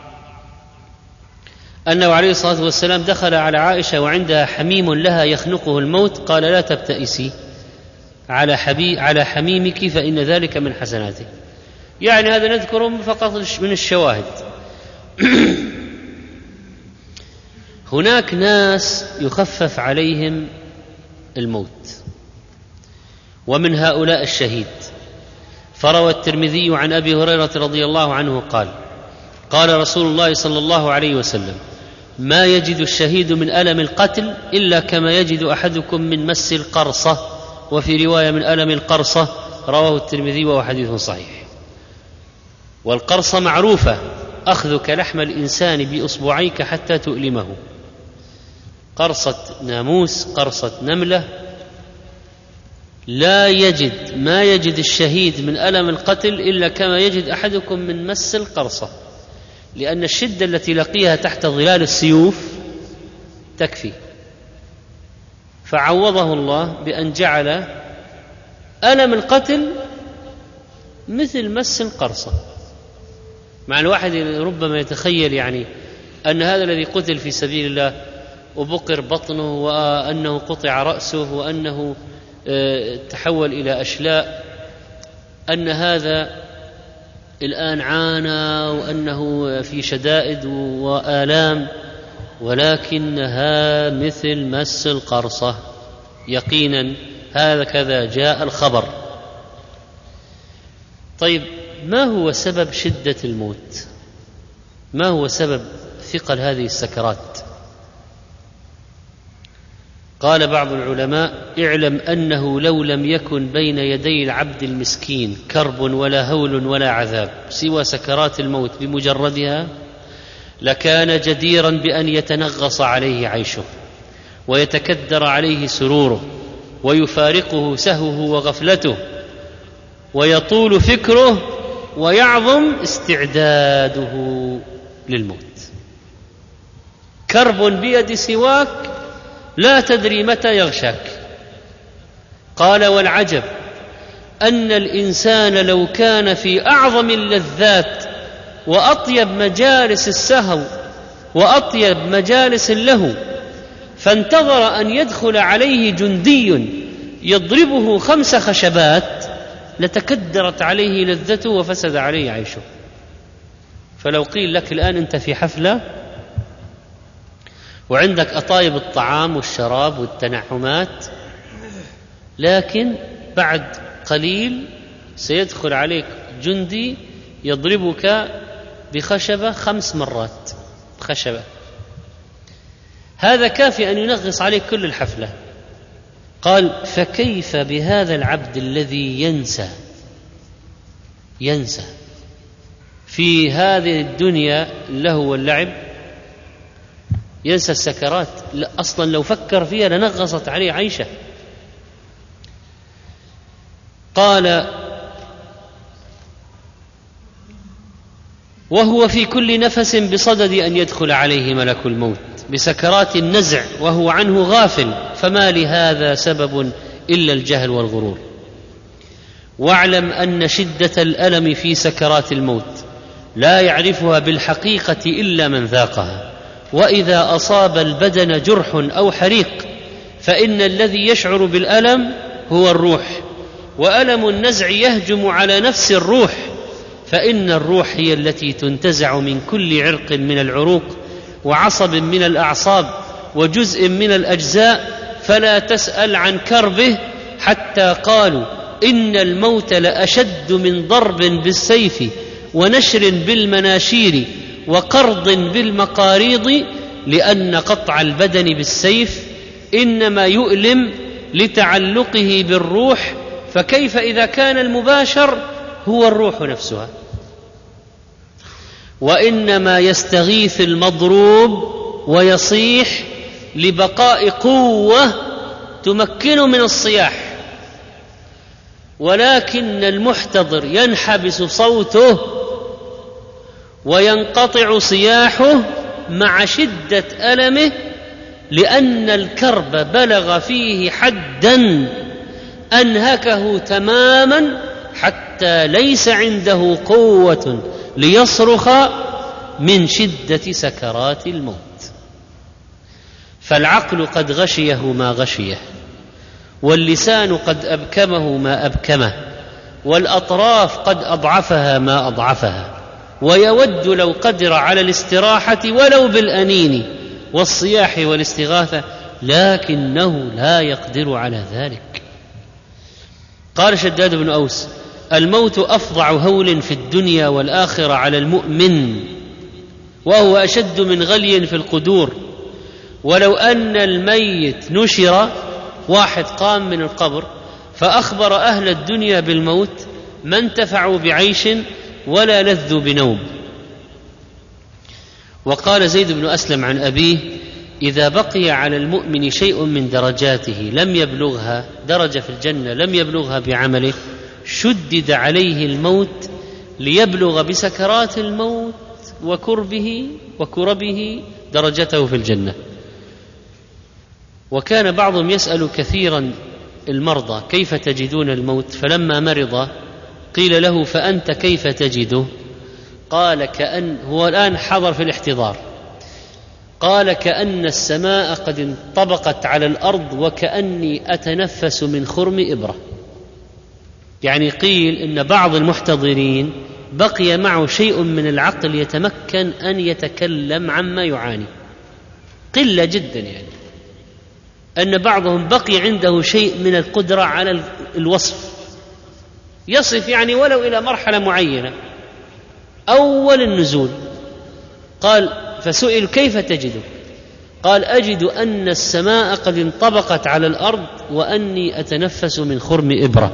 أنه عليه الصلاة والسلام دخل على عائشة وعندها حميم لها يخنقه الموت، قال لا تبتئسي على, على حميمك فإن ذلك من حسناته. يعني هذا نذكره فقط من الشواهد. هناك ناس يخفف عليهم الموت، ومن هؤلاء الشهيد. فروى الترمذي عن أبي هريرة رضي الله عنه قال قال رسول الله صلى الله عليه وسلم ما يجد الشهيد من ألم القتل إلا كما يجد أحدكم من مس القرصة، وفي رواية من ألم القرصة، رواه الترمذي وهو حديث صحيح. والقرصة معروفة، أخذك لحم الإنسان بإصبعيك حتى تؤلمه، قرصة ناموس، قرصة نملة. لا يجد ما يجد الشهيد من ألم القتل إلا كما يجد أحدكم من مس القرصة، لأن الشدة التي لقيها تحت ظلال السيوف تكفي. فعوضه الله بأن جعل ألم القتل مثل مس القرصة. مع الواحد ربما يتخيل يعني أن هذا الذي قتل في سبيل الله وبقر بطنه وأنه قطع رأسه وأنه تحول إلى أشلاء، أن هذا الآن عانى وأنه في شدائد وآلام، ولكنها مثل مس القرصة يقينا. هكذا جاء الخبر. طيب، ما هو سبب شدة الموت؟ ما هو سبب ثقل هذه السكرات؟ قال بعض العلماء اعلم أنه لو لم يكن بين يدي العبد المسكين كرب ولا هول ولا عذاب سوى سكرات الموت بمجردها لكان جديرا بأن يتنغص عليه عيشه ويتكدر عليه سروره ويفارقه سهوه وغفلته ويطول فكره ويعظم استعداده للموت. كرب بيد سواك لا تدري متى يغشاك. قال والعجب أن الإنسان لو كان في أعظم اللذات وأطيب مجالس السهو وأطيب مجالس اللهو فانتظر أن يدخل عليه جندي يضربه خمس خشبات لتكدرت عليه لذته وفسد عليه عيشه. فلو قيل لك الآن أنت في حفلة وعندك أطايب الطعام والشراب والتنعمات، لكن بعد قليل سيدخل عليك جندي يضربك بخشبة خمس مرات، خشبة، هذا كافي أن ينغص عليك كل الحفلة. قال: فكيف بهذا العبد الذي ينسى ينسى في هذه الدنيا اللهو واللعب، ينسى السكرات، لا أصلا لو فكر فيها لنغصت عليه عيشه. قال: وهو في كل نفس بصدد أن يدخل عليه ملك الموت بسكرات النزع وهو عنه غافل، فما لهذا سبب إلا الجهل والغرور. واعلم أن شدة الألم في سكرات الموت لا يعرفها بالحقيقة إلا من ذاقها، وإذا أصاب البدن جرح أو حريق فإن الذي يشعر بالألم هو الروح، وألم النزع يهجم على نفس الروح، فإن الروح هي التي تنتزع من كل عرق من العروق وعصب من الأعصاب وجزء من الأجزاء، فلا تسأل عن كربه، حتى قالوا إن الموت لأشد من ضرب بالسيف ونشر بالمناشير وقرض بالمقاريض، لأن قطع البدن بالسيف إنما يؤلم لتعلقه بالروح، فكيف إذا كان المباشر هو الروح نفسها؟ وإنما يستغيث المضروب ويصيح لبقاء قوة تمكنه من الصياح، ولكن المحتضر ينحبس صوته وينقطع صياحه مع شدة ألمه، لأن الكرب بلغ فيه حدا أنهكه تماما حتى ليس عنده قوة ليصرخ من شدة سكرات الموت. فالعقل قد غشيه ما غشيه، واللسان قد أبكمه ما أبكمه، والأطراف قد أضعفها ما أضعفها، ويود لو قدر على الاستراحة ولو بالأنين والصياح والاستغاثة، لكنه لا يقدر على ذلك. قال شداد بن أوس: الموت أفظع هول في الدنيا والآخرة على المؤمن، وهو أشد من غلي في القدور. ولو أن الميت نشر، واحد قام من القبر فأخبر أهل الدنيا بالموت، ما انتفعوا بعيش ولا لذوا بنوم. وقال زيد بن أسلم عن أبيه: إذا بقي على المؤمن شيء من درجاته لم يبلغها، درجة في الجنة لم يبلغها بعمله، شدد عليه الموت ليبلغ بسكرات الموت وكربه وكربه درجته في الجنة. وكان بعضهم يسأل كثيرا المرضى: كيف تجدون الموت؟ فلما مرض قيل له: فأنت كيف تجده؟ قال: كأن هو الآن حضر في الاحتضار، قال: كأن السماء قد انطبقت على الأرض وكأني أتنفس من خرم إبرة. يعني قيل إن بعض المحتضرين بقي معه شيء من العقل يتمكن أن يتكلم عما يعاني، قلة جدا، يعني أن بعضهم بقي عنده شيء من القدرة على الوصف، يصف يعني ولو إلى مرحلة معينة أول النزول. قال: فسئل: كيف تجده؟ قال: أجد أن السماء قد انطبقت على الأرض وأني أتنفس من خرم إبرة.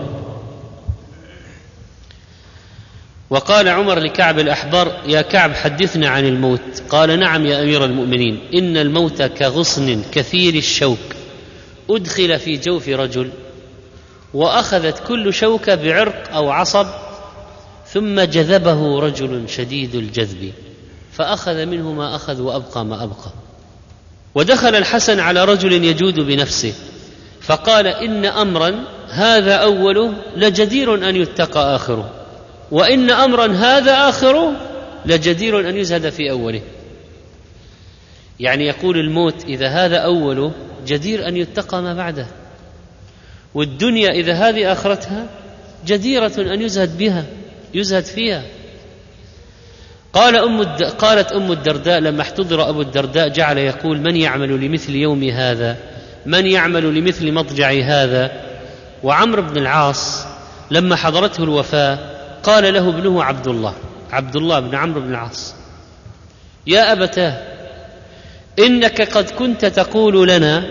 وقال عمر لكعب الأحبار: يا كعب حدثنا عن الموت. قال: نعم يا أمير المؤمنين، إن الموت كغصن كثير الشوك أدخل في جوف رجل، وأخذت كل شوكة بعرق أو عصب، ثم جذبه رجل شديد الجذب فأخذ منه ما أخذ وأبقى ما أبقى. ودخل الحسن على رجل يجود بنفسه فقال: إن أمرا هذا أوله لجدير أن يتقى آخره، وإن أمرا هذا آخره لجدير أن يزهد في أوله. يعني يقول الموت إذا هذا أوله جدير أن يتقى ما بعده، والدنيا إذا هذه آخرتها جديرة أن يزهد بها يزهد فيها. قال أم الد... قالت أم الدرداء لما احتضر أبو الدرداء جعل يقول: من يعمل لمثل يومي هذا؟ من يعمل لمثل مضجعي هذا؟ وعمرو بن العاص لما حضرته الوفاة قال له ابنه عبد الله عبد الله بن عمرو بن العاص: يا أبتاه، إنك قد كنت تقول لنا: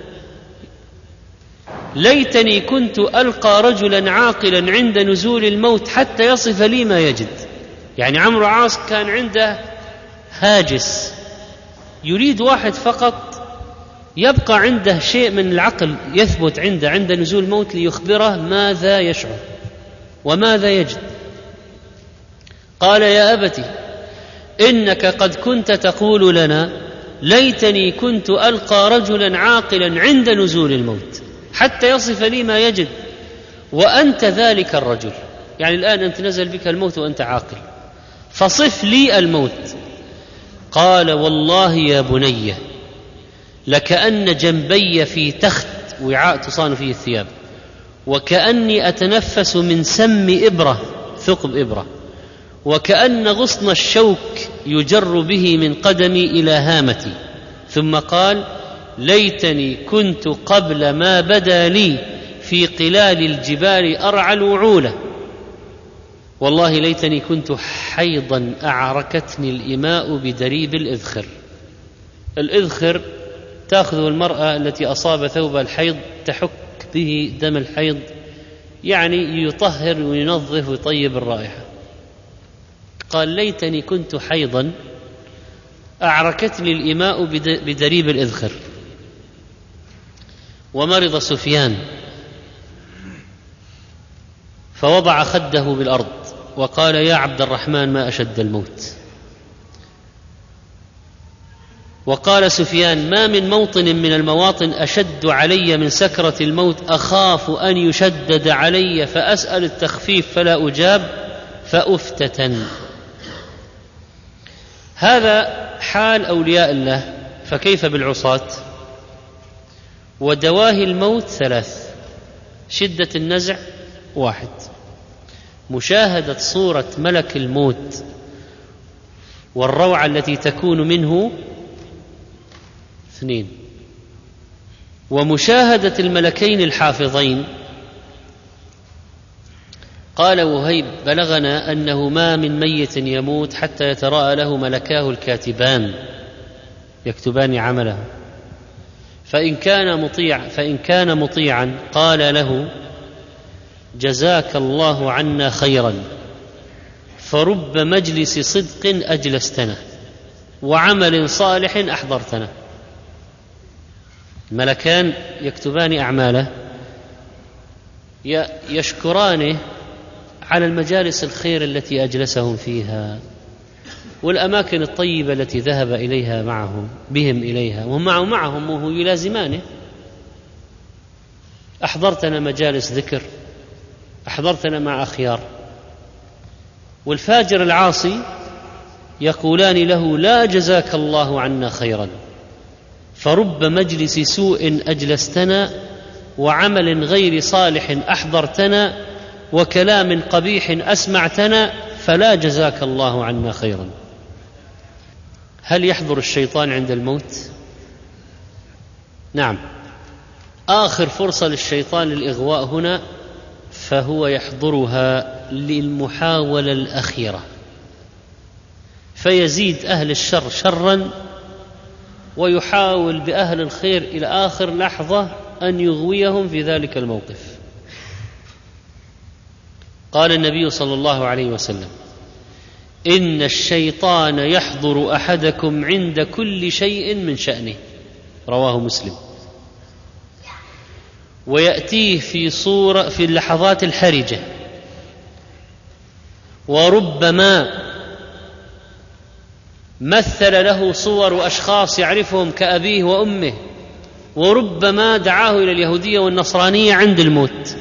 ليتني كنت ألقى رجلا عاقلا عند نزول الموت حتى يصف لي ما يجد. يعني عمرو بن العاص كان عنده هاجس، يريد واحد فقط يبقى عنده شيء من العقل يثبت عنده عند نزول الموت ليخبره ماذا يشعر وماذا يجد. قال: يا أبتي، إنك قد كنت تقول لنا: ليتني كنت ألقى رجلا عاقلا عند نزول الموت حتى يصف لي ما يجد، وأنت ذلك الرجل. يعني الآن أنت نزل بك الموت وأنت عاقل، فصف لي الموت. قال: والله يا بني، لكأن جنبي في تخت وعاء تصان فيه الثياب، وكأني أتنفس من سم إبرة ثقب إبرة، وكأن غصن الشوك يجر به من قدمي إلى هامتي. ثم قال: ليتني كنت قبل ما بدا لي في قلال الجبال أرعى الوعولة، والله ليتني كنت حيضا أعركتني الإماء بدريب الإذخر. الإذخر تأخذ المرأة التي أصاب ثوب الحيض تحك به دم الحيض، يعني يطهر وينظف ويطيب الرائحة. قال: ليتني كنت حيضا أعركتني الإماء بدريب الإذخر. ومرض سفيان فوضع خده بالأرض وقال: يا عبد الرحمن، ما أشد الموت. وقال سفيان: ما من موطن من المواطن أشد علي من سكرة الموت، أخاف أن يشدد علي فأسأل التخفيف فلا أجاب فأفتتن. هذا حال أولياء الله، فكيف بالعصاة؟ ودواهي الموت ثلاث: شدة النزع واحد، مشاهدة صورة ملك الموت والروعة التي تكون منه اثنين، ومشاهدة الملكين الحافظين. قال وهيب: بلغنا أنه ما من ميت يموت حتى يتراءى له ملكاه الكاتبان يكتبان عمله، فإن كان مطيع فإن كان مطيعا قال له: جزاك الله عنا خيرا، فرب مجلس صدق أجلستنا وعمل صالح أحضرتنا. ملكان يكتبان أعماله يشكرانه على المجالس الخير التي أجلسهم فيها والأماكن الطيبة التي ذهب إليها معهم بهم إليها، وهم معه معهم وهو يلازمانه. أحضرتنا مجالس ذكر، أحضرتنا مع أخيار. والفاجر العاصي يقولان له: لا جزاك الله عنا خيرا، فرب مجلس سوء أجلستنا وعمل غير صالح أحضرتنا وكلام قبيح أسمعتنا، فلا جزاك الله عنا خيرا. هل يحضر الشيطان عند الموت؟ نعم، آخر فرصة للشيطان للإغواء هنا، فهو يحضرها للمحاولة الأخيرة، فيزيد أهل الشر شرا ويحاول بأهل الخير إلى آخر لحظة أن يغويهم في ذلك الموقف. قال النبي صلى الله عليه وسلم: إن الشيطان يحضر أحدكم عند كل شيء من شأنه، رواه مسلم، ويأتيه في صورة في اللحظات الحرجة، وربما مثل له صور وأشخاص يعرفهم كأبيه وأمه، وربما دعاه إلى اليهودية والنصرانية عند الموت.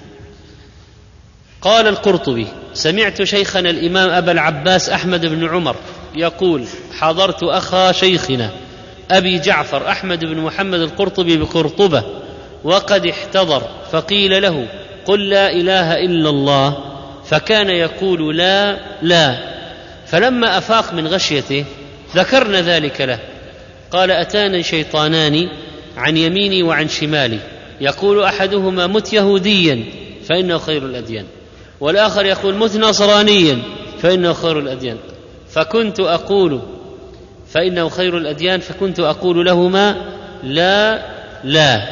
قال القرطبي: سمعت شيخنا الإمام أبا العباس أحمد بن عمر يقول: حضرت أخا شيخنا أبي جعفر أحمد بن محمد القرطبي بقرطبة وقد احتضر، فقيل له: قل لا إله إلا الله، فكان يقول لا لا، فلما أفاق من غشيته ذكرنا ذلك له، قال: أتاني شيطانان عن يميني وعن شمالي، يقول أحدهما: مت يهوديا فإنه خير الأديان، والآخر يقول: مت نصرانيا فإنه خير الأديان، فكنت أقول فإنه خير الأديان فكنت أقول لهما: لا لا.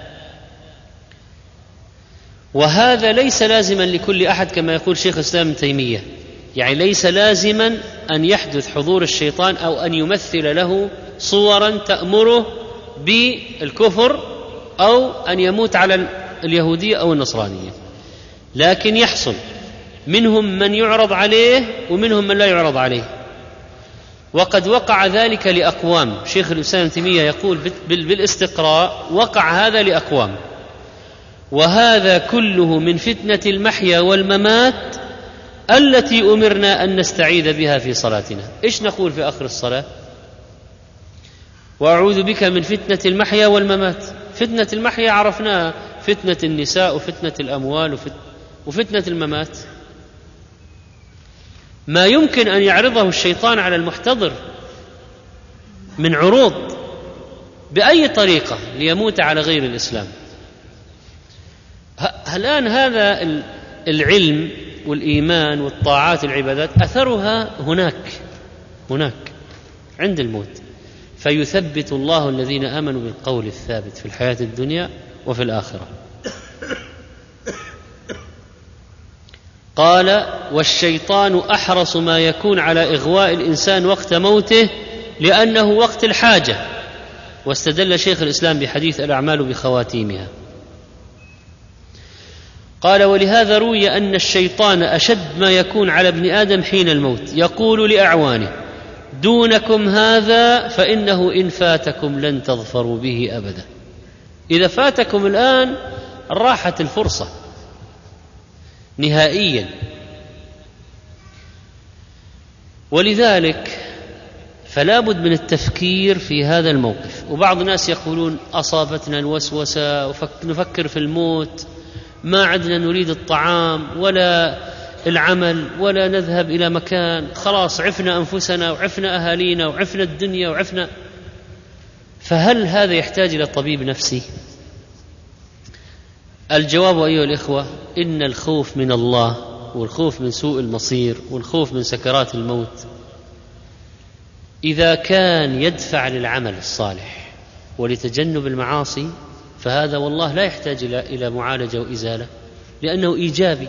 وهذا ليس لازما لكل أحد كما يقول شيخ الإسلام ابن تيمية، يعني ليس لازما أن يحدث حضور الشيطان أو أن يمثل له صورا تأمره بالكفر أو أن يموت على اليهودية أو النصرانية، لكن يحصل منهم من يعرض عليه ومنهم من لا يعرض عليه. وقد وقع ذلك لأقوام، شيخ الإسلام ابن تيمية يقول بالاستقراء وقع هذا لأقوام، وهذا كله من فتنة المحيا والممات التي أمرنا أن نستعيذ بها في صلاتنا. إيش نقول في آخر الصلاة؟ وأعوذ بك من فتنة المحيا والممات. فتنة المحيا عرفناها، فتنة النساء وفتنة الأموال وفتنة الممات ما يمكن أن يعرضه الشيطان على المحتضر من عروض بأي طريقة ليموت على غير الإسلام. الآن هذا العلم والإيمان والطاعات العبادات أثرها هناك هناك عند الموت، فيثبت الله الذين آمنوا بالقول الثابت في الحياة الدنيا وفي الآخرة. قال: والشيطان أحرص ما يكون على إغواء الإنسان وقت موته لأنه وقت الحاجة. واستدل شيخ الإسلام بحديث الأعمال بخواتيمها. قال: ولهذا روي أن الشيطان أشد ما يكون على ابن آدم حين الموت، يقول لأعوانه: دونكم هذا فإنه إن فاتكم لن تظفروا به أبدا. إذا فاتكم الآن راحت الفرصة نهائيا. ولذلك فلا بد من التفكير في هذا الموقف. وبعض الناس يقولون: أصابتنا الوسوسة ونفكر في الموت، ما عدنا نريد الطعام ولا العمل ولا نذهب إلى مكان، خلاص عفنا أنفسنا وعفنا أهالينا وعفنا الدنيا وعفنا. فهل هذا يحتاج إلى طبيب نفسي؟ الجواب أيها الإخوة: إن الخوف من الله والخوف من سوء المصير والخوف من سكرات الموت إذا كان يدفع للعمل الصالح ولتجنب المعاصي فهذا والله لا يحتاج إلى معالجة وإزالة، لأنه إيجابي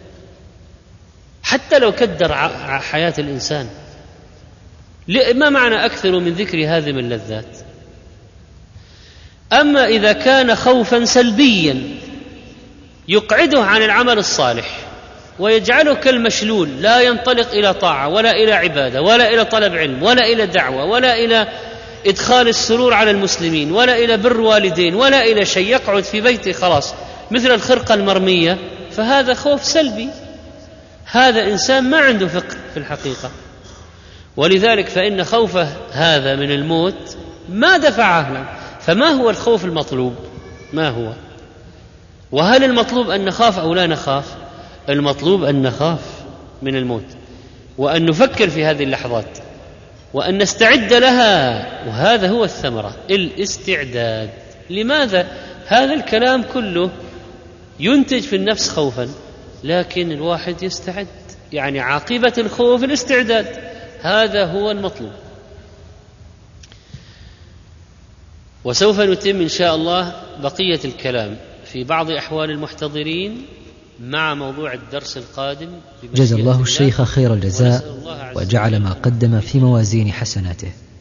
حتى لو كدر حياة الإنسان. ما معنى أكثر من ذكر هذه اللذات؟ أما إذا كان خوفا سلبيا يقعده عن العمل الصالح ويجعله كالمشلول، لا ينطلق إلى طاعة ولا إلى عبادة ولا إلى طلب علم ولا إلى دعوة ولا إلى إدخال السرور على المسلمين ولا إلى بر والدين ولا إلى شيء، يقعد في بيته خلاص مثل الخرقة المرمية، فهذا خوف سلبي، هذا إنسان ما عنده فقه في الحقيقة. ولذلك فإن خوفه هذا من الموت ما دفعه له. فما هو الخوف المطلوب؟ ما هو؟ وهل المطلوب أن نخاف أو لا نخاف؟ المطلوب أن نخاف من الموت وأن نفكر في هذه اللحظات وأن نستعد لها، وهذا هو الثمرة، الاستعداد. لماذا؟ هذا الكلام كله ينتج في النفس خوفا، لكن الواحد يستعد، يعني عاقبة الخوف الاستعداد، هذا هو المطلوب. وسوف نتم إن شاء الله بقية الكلام في بعض أحوال المحتضرين مع موضوع الدرس القادم. جزا الله الشيخ خير الجزاء وجعل ما قدم في موازين حسناته.